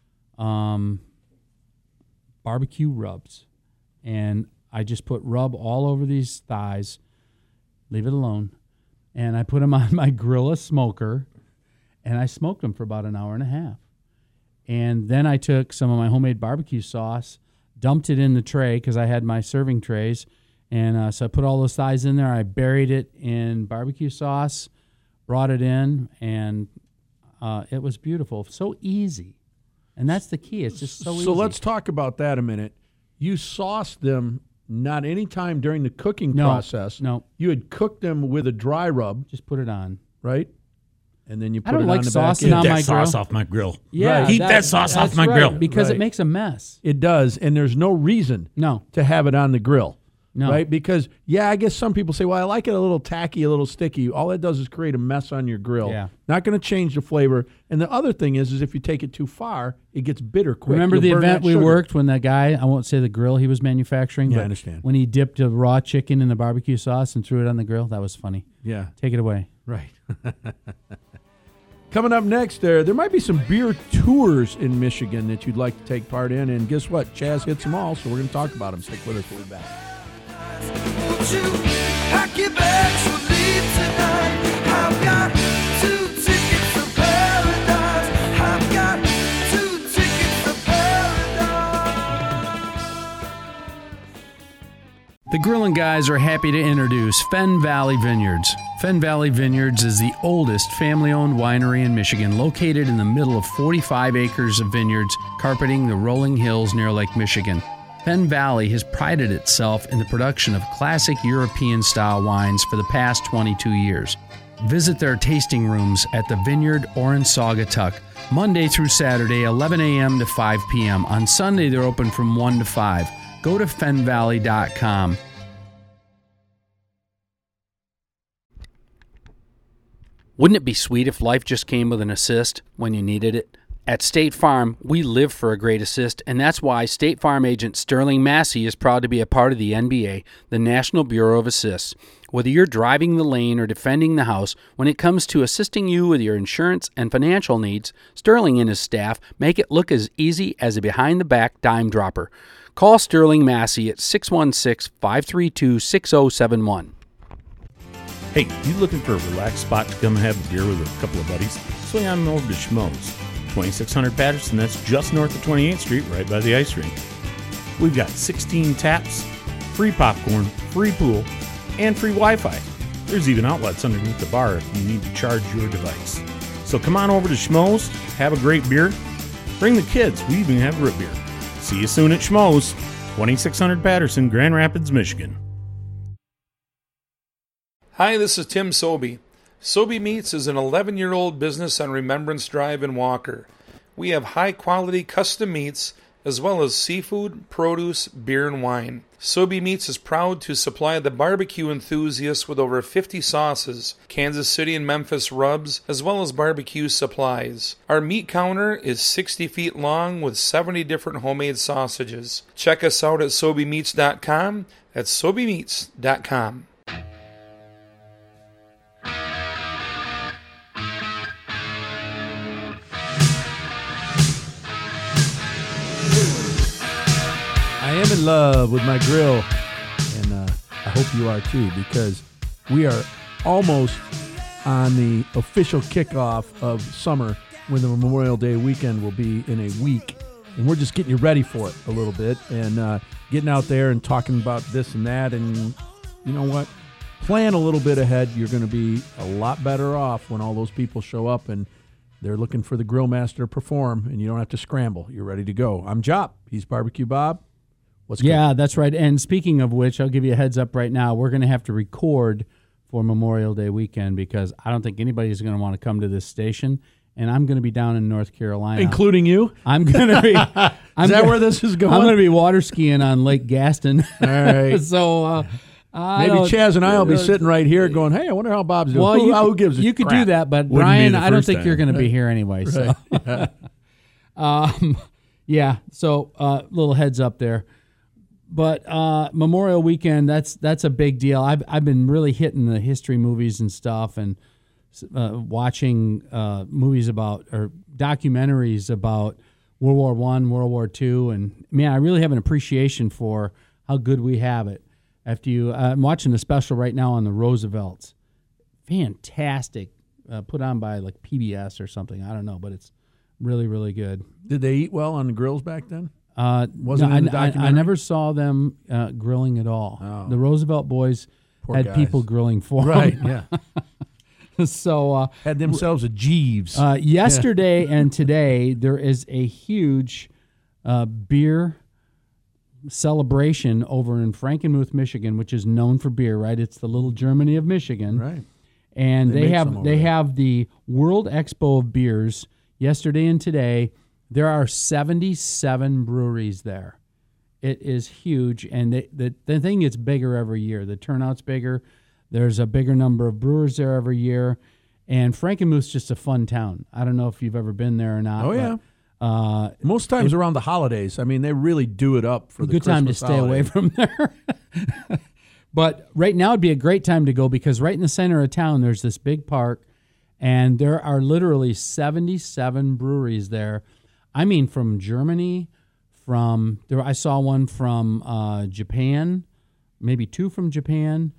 [SPEAKER 3] barbecue rubs, and I just put rub all over these thighs, leave it alone, and I put them on my Grilla smoker, and I smoked them for about an hour and a half. And then I took some of my homemade barbecue sauce, dumped it in the tray because I had my serving trays, and so I put all those thighs in there. I buried it in barbecue sauce, brought it in, and it was beautiful. So easy. And that's the key. It's just so easy.
[SPEAKER 2] So let's talk about that a minute. You sauced them not any time during the cooking process.
[SPEAKER 3] No.
[SPEAKER 2] You had cooked them with a dry rub.
[SPEAKER 3] Just put it on.
[SPEAKER 2] Right? And then you put
[SPEAKER 3] I don't
[SPEAKER 2] it
[SPEAKER 3] like
[SPEAKER 2] on the
[SPEAKER 3] saucing
[SPEAKER 2] back.
[SPEAKER 3] on
[SPEAKER 4] Get
[SPEAKER 3] my
[SPEAKER 4] that sauce
[SPEAKER 3] grill.
[SPEAKER 4] off my grill.
[SPEAKER 3] Yeah,
[SPEAKER 4] Right. Keep that sauce off my grill.
[SPEAKER 3] Because
[SPEAKER 2] Right.
[SPEAKER 3] it makes a mess.
[SPEAKER 2] It does, and there's no reason to have it on the grill.
[SPEAKER 3] No.
[SPEAKER 2] Right? Because, I guess some people say, well, I like it a little tacky, a little sticky. All it does is create a mess on your grill.
[SPEAKER 3] Yeah.
[SPEAKER 2] Not going to change the flavor. And the other thing is if you take it too far, it gets bitter quick.
[SPEAKER 3] Remember
[SPEAKER 2] You'll
[SPEAKER 3] the
[SPEAKER 2] burn
[SPEAKER 3] event
[SPEAKER 2] that
[SPEAKER 3] we
[SPEAKER 2] sugar.
[SPEAKER 3] worked when that guy, I won't say the grill he was manufacturing,
[SPEAKER 2] Yeah,
[SPEAKER 3] but
[SPEAKER 2] I understand.
[SPEAKER 3] when he dipped a raw chicken in the barbecue sauce and threw it on the grill? That was funny.
[SPEAKER 2] Yeah.
[SPEAKER 3] Take it away.
[SPEAKER 2] Right. Coming up next, there might be some beer tours in Michigan that you'd like to take part in. And guess what? Chaz hits them all, so we're going to talk about them. Stick with us. We'll be back.
[SPEAKER 7] Won't you pack your bags, we'll leave tonight. I've got 2 tickets to paradise. I've got 2 tickets to paradise.
[SPEAKER 8] The Grillin' Guys are happy to introduce Fenn Valley Vineyards. Fenn Valley Vineyards is the oldest family-owned winery in Michigan, located in the middle of 45 acres of vineyards carpeting the rolling hills near Lake Michigan. Fenn Valley has prided itself in the production of classic European-style wines for the past 22 years. Visit their tasting rooms at the Vineyard or in Saugatuck, Monday through Saturday, 11 a.m. to 5 p.m. On Sunday, they're open from 1 to 5. Go to fennvalley.com. Wouldn't it be sweet if life just came with an assist when you needed it? At State Farm, we live for a great assist, and that's why State Farm agent Sterling Massey is proud to be a part of the NBA, the National Bureau of Assists. Whether you're driving the lane or defending the house, when it comes to assisting you with your insurance and financial needs, Sterling and his staff make it look as easy as a behind-the-back dime dropper. Call Sterling Massey at 616-532-6071.
[SPEAKER 4] Hey, you looking for a relaxed spot to come have a beer with a couple of buddies? Swing on over to Schmoes. 2600 Patterson, that's just north of 28th Street, right by the ice rink. We've got 16 taps, free popcorn, free pool, and free Wi-Fi. There's even outlets underneath the bar if you need to charge your device. So come on over to Schmoes, have a great beer, bring the kids, we even have root beer. See you soon at Schmoes, 2600 Patterson, Grand Rapids, Michigan.
[SPEAKER 9] Hi, this is Tim Sobey. Sobey Meats is an 11-year-old business on Remembrance Drive in Walker. We have high-quality custom meats as well as seafood, produce, beer, and wine. Sobey Meats is proud to supply the barbecue enthusiasts with over 50 sauces, Kansas City and Memphis rubs, as well as barbecue supplies. Our meat counter is 60 feet long with 70 different homemade sausages. Check us out at SobeyMeats.com. That's SobeyMeats.com.
[SPEAKER 2] in love with my grill, and I hope you are too, because we are almost on the official kickoff of summer, when the Memorial Day weekend will be in a week, and we're just getting you ready for it a little bit, and getting out there and talking about this and that, and you know what? Plan a little bit ahead. You're going to be a lot better off when all those people show up and they're looking for the grill master to perform, and you don't have to scramble. You're ready to go. I'm Jop. He's Barbecue Bob. What's
[SPEAKER 3] Yeah,
[SPEAKER 2] good?
[SPEAKER 3] that's right. And speaking of which, I'll give you a heads up right now. We're going to have to record for Memorial Day weekend because I don't think anybody's going to want to come to this station, and I'm going to be down in North Carolina.
[SPEAKER 2] Including you?
[SPEAKER 3] I'm going to be.
[SPEAKER 2] Is that where this is going?
[SPEAKER 3] I'm going to be water skiing on Lake Gaston.
[SPEAKER 2] All right.
[SPEAKER 3] So
[SPEAKER 2] maybe Chaz and I will be sitting right here going, hey, I wonder how Bob's doing.
[SPEAKER 3] Well,
[SPEAKER 2] who gives a
[SPEAKER 3] you could
[SPEAKER 2] crap?
[SPEAKER 3] do that, but
[SPEAKER 4] Wouldn't be
[SPEAKER 3] Brian,
[SPEAKER 4] the
[SPEAKER 3] I don't
[SPEAKER 4] first
[SPEAKER 3] think
[SPEAKER 4] time.
[SPEAKER 3] you're going to be here anyway. So, yeah. So, little heads up there. But Memorial Weekend, that's a big deal. I've been really hitting the history movies and stuff, and watching movies about or documentaries about World War I, World War II, and man, I really have an appreciation for how good we have it. I'm watching a special right now on the Roosevelts. Fantastic, put on by like PBS or something. I don't know, but it's really, really good.
[SPEAKER 2] Did they eat well on the grills back then?
[SPEAKER 3] Wasn't
[SPEAKER 2] in the documentary?
[SPEAKER 3] I never saw them grilling at all.
[SPEAKER 2] Oh.
[SPEAKER 3] The Roosevelt boys
[SPEAKER 2] Poor
[SPEAKER 3] had
[SPEAKER 2] guys.
[SPEAKER 3] people grilling for
[SPEAKER 2] Right,
[SPEAKER 3] them.
[SPEAKER 2] yeah.
[SPEAKER 3] So
[SPEAKER 2] Had themselves a Jeeves.
[SPEAKER 3] yesterday and today there is a huge beer celebration over in Frankenmuth, Michigan, which is known for beer. Right, it's the little Germany of Michigan.
[SPEAKER 2] Right.
[SPEAKER 3] And
[SPEAKER 2] They make some over
[SPEAKER 3] they
[SPEAKER 2] there.
[SPEAKER 3] have the World Expo of Beers yesterday and today. There are 77 breweries there. It is huge, and the thing gets bigger every year. The turnout's bigger. There's a bigger number of brewers there every year, and Frankenmuth's just a fun town. I don't know if you've ever been there or not.
[SPEAKER 2] Oh, yeah.
[SPEAKER 3] But,
[SPEAKER 2] Most times around the holidays. I mean, they really do it up for the
[SPEAKER 3] good time to
[SPEAKER 2] Christmas
[SPEAKER 3] stay away
[SPEAKER 2] holiday.
[SPEAKER 3] from there. But right now would be a great time to go because right in the center of town there's this big park, and there are literally 77 breweries there. I mean, from Germany, I saw one from Japan, maybe two from Japan,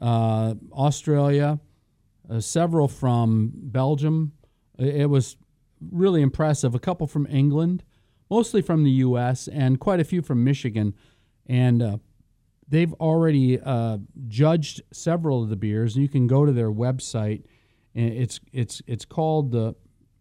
[SPEAKER 3] Australia, several from Belgium. It was really impressive. A couple from England, mostly from the U.S., and quite a few from Michigan. And they've already judged several of the beers. You can go to their website. And it's called the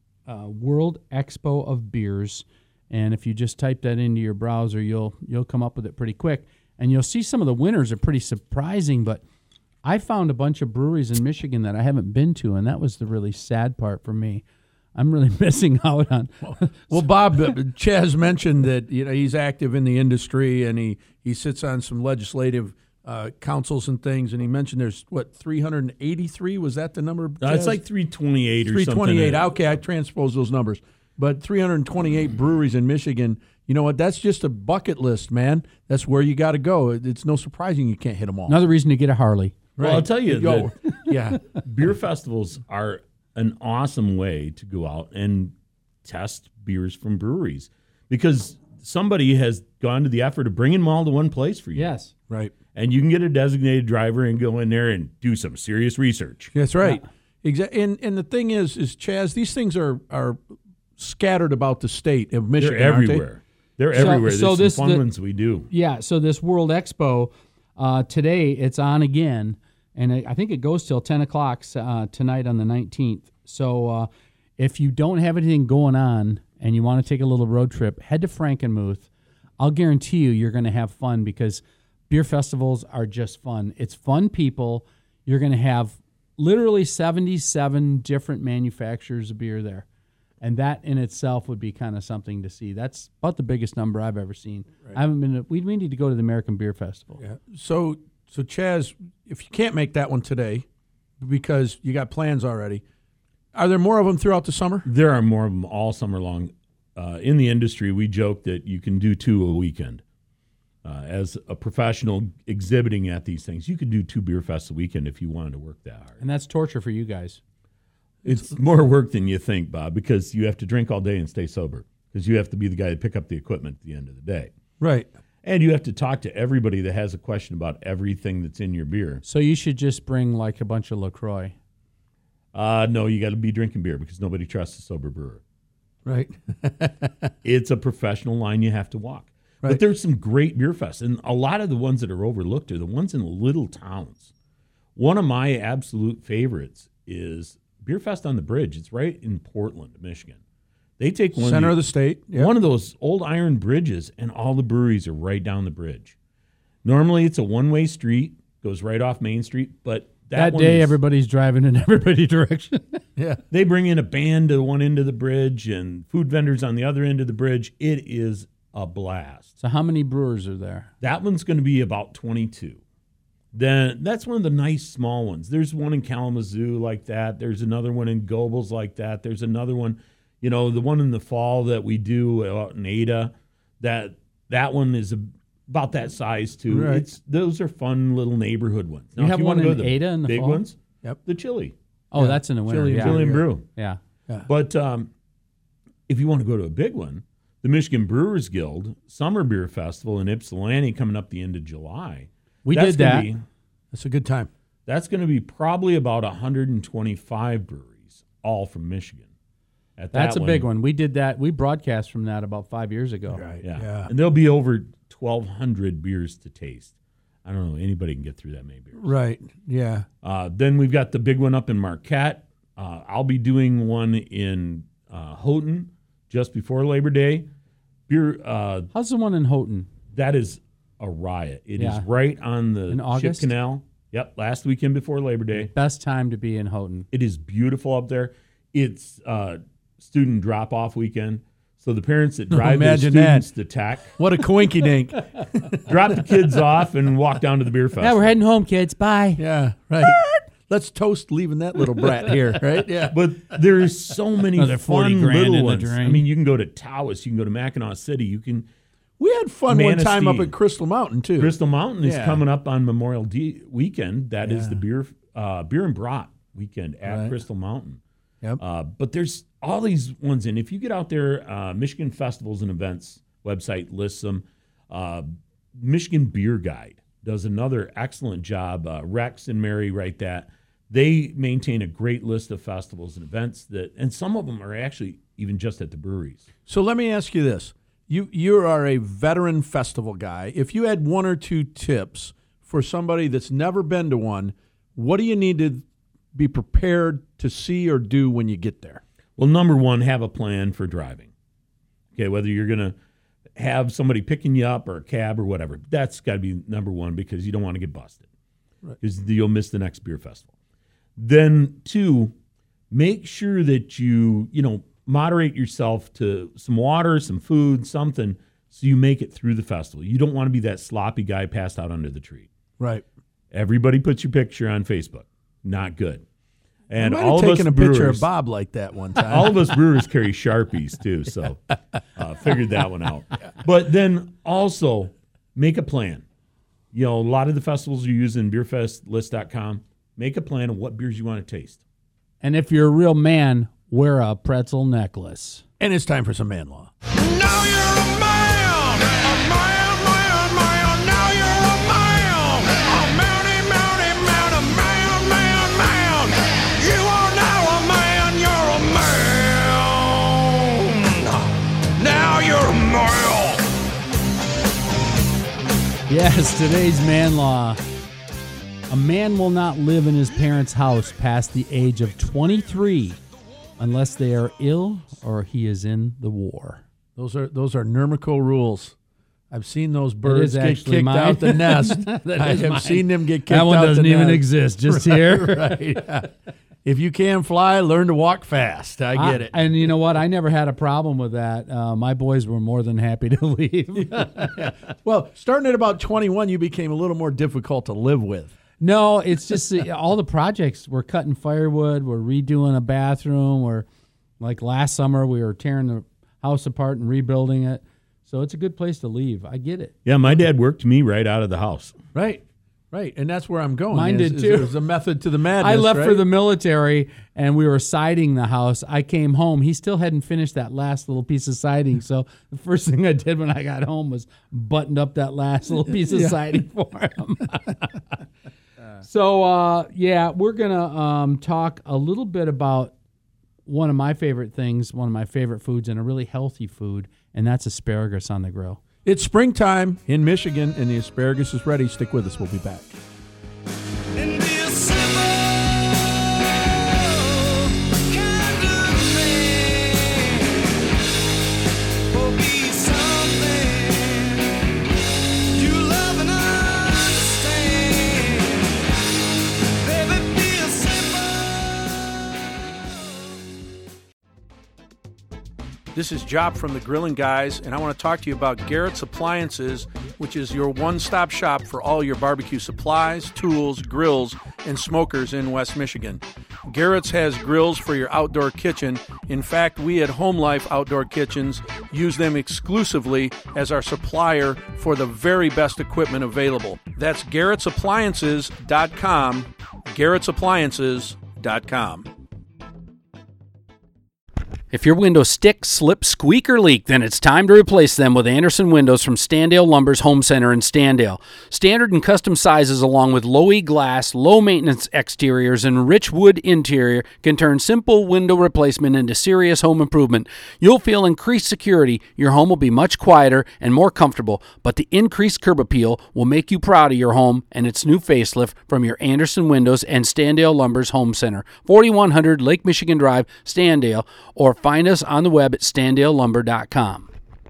[SPEAKER 3] World Expo of Beers, and if you just type that into your browser, you'll come up with it pretty quick, and you'll see some of the winners are pretty surprising. But I found a bunch of breweries in Michigan that I haven't been to, and that was the really sad part for me. I'm really missing out on.
[SPEAKER 2] Well, Bob, Chaz mentioned that he's active in the industry, and he sits on some legislative councils and things, and he mentioned there's 383. Was that the number?
[SPEAKER 4] It's like 328 or
[SPEAKER 2] 328.
[SPEAKER 4] something.
[SPEAKER 2] Okay, I transposed those numbers, but 328 breweries in Michigan. You know what? That's just a bucket list, man. That's where you got to go. It's no surprising you can't hit them all.
[SPEAKER 3] Another reason to get a Harley.
[SPEAKER 4] Well, I'll tell you,
[SPEAKER 2] Yo, yeah.
[SPEAKER 4] beer festivals are an awesome way to go out and test beers from breweries because somebody has gone to the effort of bringing them all to one place for you.
[SPEAKER 3] Yes.
[SPEAKER 2] Right.
[SPEAKER 4] And you can get a designated driver and go in there and do some serious research.
[SPEAKER 2] That's right. Exactly. And the thing is Chaz, these things are scattered about the state of Michigan.
[SPEAKER 4] They're
[SPEAKER 2] aren't they?
[SPEAKER 4] everywhere. They're everywhere.
[SPEAKER 3] so
[SPEAKER 4] There's some
[SPEAKER 3] this-
[SPEAKER 4] fun ones we do.
[SPEAKER 3] Yeah, so this World Expo, today it's on again, and I think it goes till 10 o'clock tonight on the 19th. So if you don't have anything going on and you want to take a little road trip, head to Frankenmuth. I'll guarantee you're going to have fun because beer festivals are just fun. It's fun people. You're going to have literally 77 different manufacturers of beer there. And that in itself would be kind of something to see. That's about the biggest number I've ever seen. Right. I haven't been. We need to go to the American Beer Festival.
[SPEAKER 2] Yeah. So Chaz, if you can't make that one today because you got plans already, are there more of them throughout the summer?
[SPEAKER 4] There are more of them all summer long. In the industry, we joke that you can do 2 a weekend. As a professional exhibiting at these things, you could do 2 beer fests a weekend if you wanted to work that hard.
[SPEAKER 3] And that's torture for you guys.
[SPEAKER 4] It's more work than you think, Bob, because you have to drink all day and stay sober because you have to be the guy to pick up the equipment at the end of the day.
[SPEAKER 2] Right.
[SPEAKER 4] And you have to talk to everybody that has a question about everything that's in your beer.
[SPEAKER 3] So you should just bring like a bunch of LaCroix.
[SPEAKER 4] No, you got to be drinking beer because nobody trusts a sober brewer.
[SPEAKER 2] Right.
[SPEAKER 4] It's a professional line you have to walk.
[SPEAKER 2] Right.
[SPEAKER 4] But there's some great beer fests, and a lot of the ones that are overlooked are the ones in little towns. One of my absolute favorites is Beer Fest on the Bridge. It's right in Portland, Michigan. They take
[SPEAKER 2] Center of the state. Yep.
[SPEAKER 4] one of those old iron bridges, and all the breweries are right down the bridge. Normally, it's a one-way street, goes right off Main Street, but
[SPEAKER 3] That
[SPEAKER 4] one
[SPEAKER 3] day,
[SPEAKER 4] is-
[SPEAKER 3] everybody's driving in everybody's direction.
[SPEAKER 2] Yeah.
[SPEAKER 4] They bring in a band to one end of the bridge and food vendors on the other end of the bridge. It is a blast.
[SPEAKER 3] So how many brewers are there?
[SPEAKER 4] That one's going to be about 22. Then that's one of the nice small ones. There's one in Kalamazoo like that. There's another one in Gobles like that. There's another one, the one in the fall that we do out in Ada. That one is about that size too.
[SPEAKER 2] Right.
[SPEAKER 4] Those are fun little neighborhood ones. Now,
[SPEAKER 3] You
[SPEAKER 4] if
[SPEAKER 3] have
[SPEAKER 4] you
[SPEAKER 3] one
[SPEAKER 4] wanna go
[SPEAKER 3] in
[SPEAKER 4] to the
[SPEAKER 3] Ada in the
[SPEAKER 4] big
[SPEAKER 3] fall?
[SPEAKER 4] ones.
[SPEAKER 2] Yep.
[SPEAKER 4] The chili.
[SPEAKER 3] Oh,
[SPEAKER 2] Yeah.
[SPEAKER 3] that's in the winter.
[SPEAKER 2] Chili and
[SPEAKER 3] Yeah.
[SPEAKER 4] Chili and brew.
[SPEAKER 3] Yeah.
[SPEAKER 4] But if you want to go to a big one, the Michigan Brewers Guild Summer Beer Festival in Ypsilanti coming up the end of July.
[SPEAKER 3] We
[SPEAKER 4] That's
[SPEAKER 3] did
[SPEAKER 4] gonna
[SPEAKER 3] that.
[SPEAKER 4] be-
[SPEAKER 2] That's a good time.
[SPEAKER 4] That's going to be probably about 125 breweries, all from Michigan. At
[SPEAKER 3] That's
[SPEAKER 4] that
[SPEAKER 3] a big one. We did that. We broadcast from that about 5 years ago.
[SPEAKER 2] Right.
[SPEAKER 4] Yeah.
[SPEAKER 2] Yeah.
[SPEAKER 4] And there'll be over 1,200 beers to taste. I don't know. Anybody can get through that many beers.
[SPEAKER 2] Right. Yeah.
[SPEAKER 4] Then we've got the big one up in Marquette. I'll be doing one in Houghton just before Labor Day. Beer.
[SPEAKER 3] How's the one in Houghton?
[SPEAKER 4] That is a riot. It is
[SPEAKER 3] Yeah.
[SPEAKER 4] right on the
[SPEAKER 3] In
[SPEAKER 4] Ship
[SPEAKER 3] August?
[SPEAKER 4] Canal. Yep, last weekend before Labor Day.
[SPEAKER 3] Best time to be in Houghton.
[SPEAKER 4] It is beautiful up there. It's student drop-off weekend. So the parents that drive their
[SPEAKER 2] Imagine that.
[SPEAKER 4] students to TAC
[SPEAKER 2] What a coinky dink.
[SPEAKER 4] drop the kids off and walk down to the beer festival.
[SPEAKER 3] Yeah, we're heading home, kids. Bye.
[SPEAKER 2] Yeah. Right. Let's toast leaving that little brat here. Right. Yeah.
[SPEAKER 4] But there's so many
[SPEAKER 3] Another 40
[SPEAKER 4] fun
[SPEAKER 3] grand
[SPEAKER 4] little
[SPEAKER 3] in the
[SPEAKER 4] ones.
[SPEAKER 3] drain.
[SPEAKER 4] I mean, you can go to Taos, you can go to Mackinac City, you can.
[SPEAKER 2] We had fun one time up
[SPEAKER 4] Manistee.
[SPEAKER 2] at Crystal Mountain too.
[SPEAKER 4] Crystal Mountain is
[SPEAKER 2] Yeah.
[SPEAKER 4] coming up on Memorial weekend. That is
[SPEAKER 2] Yeah.
[SPEAKER 4] the beer and brat weekend at
[SPEAKER 2] Right.
[SPEAKER 4] Crystal Mountain.
[SPEAKER 2] Yep.
[SPEAKER 4] But there's all these ones, and if you get out there, Michigan Festivals and Events website lists them. Michigan Beer Guide does another excellent job. Rex and Mary write that. They maintain a great list of festivals and events and some of them are actually even just at the breweries.
[SPEAKER 2] So let me ask you this. You are a veteran festival guy. If you had one or two tips for somebody that's never been to one, what do you need to be prepared to see or do when you get there?
[SPEAKER 4] Well, number one, have a plan for driving. Okay, whether you're going to have somebody picking you up or a cab or whatever, that's got to be number one because you don't want to get busted because you'll miss the next beer festival. Then two, make sure that you moderate yourself to some water, some food, something, so you make it through the festival. You don't want to be that sloppy guy passed out under the tree.
[SPEAKER 2] Right.
[SPEAKER 4] Everybody puts your picture on Facebook. Not good. And
[SPEAKER 2] I might
[SPEAKER 4] all
[SPEAKER 2] have
[SPEAKER 4] of us
[SPEAKER 2] taken a picture
[SPEAKER 4] brewers-
[SPEAKER 2] of Bob like that one time.
[SPEAKER 4] all of us brewers carry Sharpies too, so figured that one out. But then also make a plan. A lot of the festivals you're using, beerfestlist.com, make a plan of what beers you want to taste.
[SPEAKER 3] And if you're a real man, wear a pretzel necklace.
[SPEAKER 2] And it's time for some man law.
[SPEAKER 7] Now you're a man, a man, man, man. Now you're a man, a mounty, mounty, man, a man, man, man. You are now a man, you're a man. Now you're a man.
[SPEAKER 3] Yes, today's man law. A man will not live in his parents' house past the age of 23 unless they are ill or he is in the war.
[SPEAKER 2] Those are Nurmico rules. I've seen those birds
[SPEAKER 3] is
[SPEAKER 2] get
[SPEAKER 3] actually
[SPEAKER 2] kicked
[SPEAKER 3] mine.
[SPEAKER 2] out the nest.
[SPEAKER 3] That
[SPEAKER 2] I
[SPEAKER 3] is
[SPEAKER 2] have
[SPEAKER 3] mine.
[SPEAKER 2] seen them get kicked
[SPEAKER 3] That one
[SPEAKER 2] out
[SPEAKER 3] doesn't
[SPEAKER 2] the
[SPEAKER 3] even
[SPEAKER 2] nest.
[SPEAKER 3] exist, just here.
[SPEAKER 2] Right. Yeah. If you can fly, learn to walk fast. I get it.
[SPEAKER 3] And you know what? I never had a problem with that. My boys were more than happy to leave.
[SPEAKER 2] Well, starting at about 21, you became a little more difficult to live with.
[SPEAKER 3] No, it's just all the projects. We're cutting firewood. We're redoing a bathroom. We're like last summer, we were tearing the house apart and rebuilding it. So it's a good place to leave. I get it.
[SPEAKER 4] Yeah, my dad worked me right out of the house.
[SPEAKER 2] Right. Right, and that's where I'm going.
[SPEAKER 3] Mine did too.
[SPEAKER 2] There's a method to the madness.
[SPEAKER 3] I left
[SPEAKER 2] right?
[SPEAKER 3] for the military, and we were siding the house. I came home. He still hadn't finished that last little piece of siding, so the first thing I did when I got home was buttoned up that last little piece of siding for him. So, we're going to talk a little bit about one of my favorite things, one of my favorite foods, and a really healthy food, and that's asparagus on the grill.
[SPEAKER 2] It's springtime in Michigan, and the asparagus is ready. Stick with us. We'll be back.
[SPEAKER 7] And be a simple kind of man, or be something you love and understand. Baby, be a
[SPEAKER 2] This is Job from the Grilling Guys, and I want to talk to you about Garrett's Appliances, which is your one-stop shop for all your barbecue supplies, tools, grills, and smokers in West Michigan. Garrett's has grills for your outdoor kitchen. In fact, we at Home Life Outdoor Kitchens use them exclusively as our supplier for the very best equipment available. That's Garrett'sAppliances.com, Garrett'sAppliances.com.
[SPEAKER 8] If your windows stick, slip, squeak, or leak, then it's time to replace them with Anderson Windows from Standale Lumber's Home Center in Standale. Standard and custom sizes along with low-E glass, low-maintenance exteriors, and rich wood interior can turn simple window replacement into serious home improvement. You'll feel increased security, your home will be much quieter and more comfortable, but the increased curb appeal will make you proud of your home and its new facelift from your Anderson Windows and Standale Lumber's Home Center, 4100 Lake Michigan Drive, Standale, or find us on the web at standalelumber.com.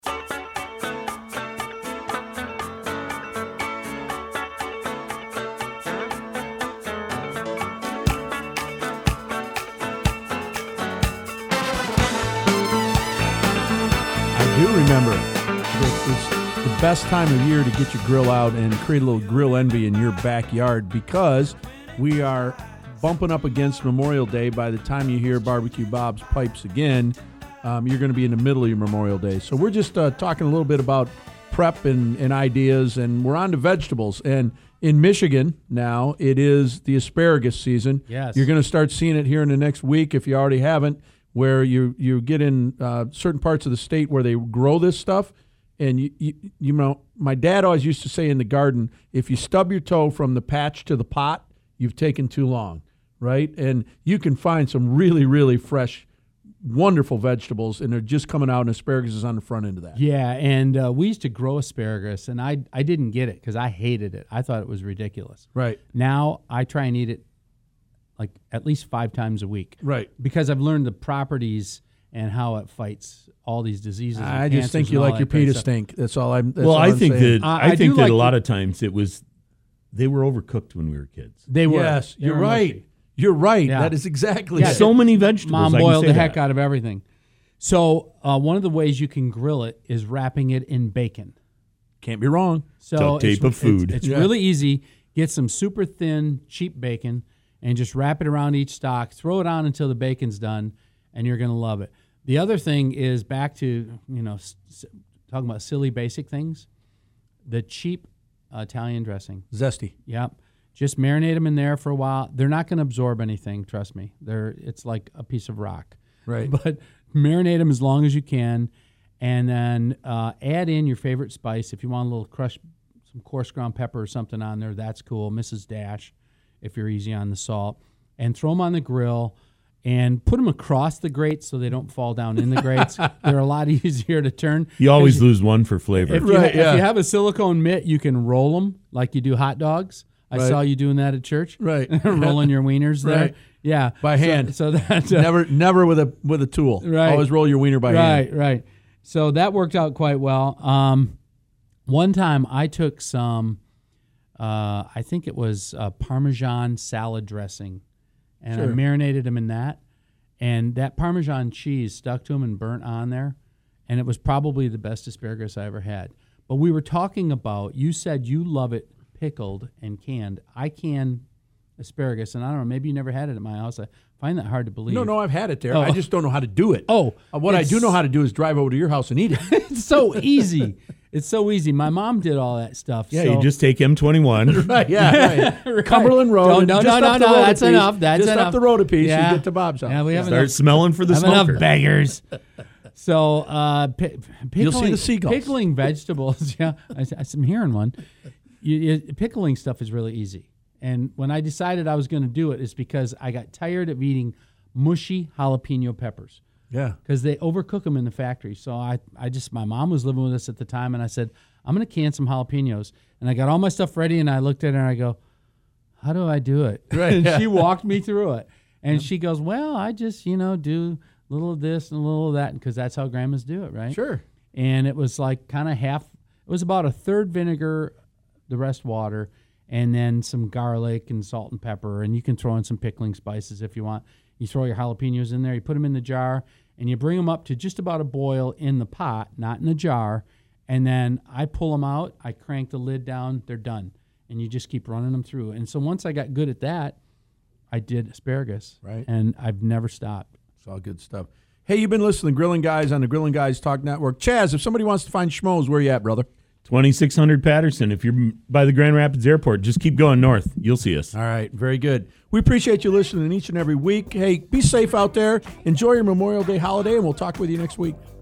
[SPEAKER 2] I do remember that it's the best time of year to get your grill out and create a little grill envy in your backyard, because we are bumping up against Memorial Day. By the time you hear Barbecue Bob's pipes again, you're going to be in the middle of your Memorial Day. So we're just talking a little bit about prep and ideas, and we're on to vegetables. And in Michigan now, it is the asparagus season.
[SPEAKER 3] Yes.
[SPEAKER 2] You're going to start seeing it here in the next week, if you already haven't, where you get in certain parts of the state where they grow this stuff. And, you know, my dad always used to say in the garden, if you stub your toe from the patch to the pot, you've taken too long. Right? And you can find some really, really fresh, wonderful vegetables, and they're just coming out, and asparagus is on the front end of that.
[SPEAKER 3] Yeah, and we used to grow asparagus, and I didn't get it because I hated it. I thought it was ridiculous.
[SPEAKER 2] Right.
[SPEAKER 3] Now I try and eat it like at least 5 times a week.
[SPEAKER 2] Right.
[SPEAKER 3] Because I've learned the properties and how it fights all these diseases.
[SPEAKER 2] I just think you like your pita stink. That's all I'm saying.
[SPEAKER 4] I think that
[SPEAKER 3] like
[SPEAKER 4] a lot of times they were overcooked when we were kids.
[SPEAKER 3] They were.
[SPEAKER 2] Yes,
[SPEAKER 3] They
[SPEAKER 2] you're
[SPEAKER 3] were
[SPEAKER 2] right.
[SPEAKER 3] mushy.
[SPEAKER 2] You're right.
[SPEAKER 3] Yeah.
[SPEAKER 2] That is exactly
[SPEAKER 3] Yeah,
[SPEAKER 2] it.
[SPEAKER 4] So many vegetables.
[SPEAKER 3] Mom
[SPEAKER 4] I can
[SPEAKER 3] boiled
[SPEAKER 4] say
[SPEAKER 3] the heck
[SPEAKER 4] that.
[SPEAKER 3] out of everything. So one of the ways you can grill it is wrapping it in bacon.
[SPEAKER 2] Can't be wrong.
[SPEAKER 3] So
[SPEAKER 4] Duct tape of food.
[SPEAKER 3] It's
[SPEAKER 2] Yeah.
[SPEAKER 3] really easy. Get some super thin, cheap bacon and just wrap it around each stock. Throw it on until the bacon's done, and you're going to love it. The other thing is back to, talking about silly basic things, the cheap Italian dressing.
[SPEAKER 2] Zesty.
[SPEAKER 3] Yep. Just marinate them in there for a while. They're not going to absorb anything, trust me. It's like a piece of rock.
[SPEAKER 2] Right.
[SPEAKER 3] But marinate them as long as you can, and then add in your favorite spice. If you want a little some coarse ground pepper or something on there, that's cool. Mrs. Dash, if you're easy on the salt. And throw them on the grill and put them across the grates so they don't fall down in the grates. They're a lot easier to turn.
[SPEAKER 4] You always lose one for flavor.
[SPEAKER 3] If you have a silicone mitt, you can roll them like you do hot dogs. I saw you doing that at church.
[SPEAKER 2] Right.
[SPEAKER 3] Rolling your wieners there.
[SPEAKER 2] Right.
[SPEAKER 3] Yeah.
[SPEAKER 2] By hand.
[SPEAKER 3] So that's
[SPEAKER 2] Never with a tool.
[SPEAKER 3] Right.
[SPEAKER 2] Always roll your wiener by hand.
[SPEAKER 3] Right. So that worked out quite well. One time I took some, I think it was Parmesan salad dressing, and I marinated them in that. And that Parmesan cheese stuck to them and burnt on there. And it was probably the best asparagus I ever had. But we were talking about, you said you love it pickled and canned. I can asparagus, and I don't know, maybe you never had it at my house. I find that hard to believe.
[SPEAKER 2] No, I've had it there.
[SPEAKER 3] Oh.
[SPEAKER 2] I just don't know how to do it.
[SPEAKER 3] Oh.
[SPEAKER 2] What I do know how to do is drive over to your house and eat it.
[SPEAKER 3] It's so easy. It's so easy. My mom did all that stuff.
[SPEAKER 4] Yeah,
[SPEAKER 3] so.
[SPEAKER 4] you just take M21.
[SPEAKER 2] Right, yeah, right.
[SPEAKER 3] Right.
[SPEAKER 2] Cumberland Road.
[SPEAKER 3] No,
[SPEAKER 2] just up the
[SPEAKER 3] no.
[SPEAKER 2] road a
[SPEAKER 3] That's
[SPEAKER 2] piece.
[SPEAKER 3] enough. That's
[SPEAKER 2] just
[SPEAKER 3] enough.
[SPEAKER 2] up the road a piece.
[SPEAKER 3] Yeah.
[SPEAKER 2] You get to Bob's house.
[SPEAKER 3] Yeah, we have
[SPEAKER 4] Start
[SPEAKER 3] enough.
[SPEAKER 4] smelling for the
[SPEAKER 3] Have
[SPEAKER 4] smoker.
[SPEAKER 3] enough beggars. So,
[SPEAKER 2] You'll see the seagulls.
[SPEAKER 3] Pickling vegetables. Yeah, I'm hearing one. Pickling stuff is really easy. And when I decided I was going to do it, it's because I got tired of eating mushy jalapeno peppers.
[SPEAKER 2] Yeah.
[SPEAKER 3] Because they overcook them in the factory. So my mom was living with us at the time, and I said, I'm going to can some jalapenos. And I got all my stuff ready, and I looked at her, and I go, how do I do it?
[SPEAKER 2] Right,
[SPEAKER 3] And
[SPEAKER 2] yeah.
[SPEAKER 3] she walked me through it. And she goes, well, I just, do a little of this and a little of that, because that's how grandmas do it, right?
[SPEAKER 2] Sure.
[SPEAKER 3] And it was like kind of half, it was about a third vinegar, the rest water, and then some garlic and salt and pepper. And you can throw in some pickling spices if you want. You throw your jalapenos in there, you put them in the jar, and you bring them up to just about a boil in the pot, not in the jar. And then I pull them out, I crank the lid down, they're done. And you just keep running them through. And so once I got good at that, I did asparagus.
[SPEAKER 2] Right.
[SPEAKER 3] And I've never stopped.
[SPEAKER 2] It's all good stuff. Hey, you've been listening to Grilling Guys on the Grilling Guys Talk Network. Chaz, if somebody wants to find Schmoes, where you at, brother?
[SPEAKER 4] 2600 Patterson. If you're by the Grand Rapids Airport, just keep going north. You'll see us.
[SPEAKER 2] All right, very good. We appreciate you listening each and every week. Hey, be safe out there. Enjoy your Memorial Day holiday, and we'll talk with you next week.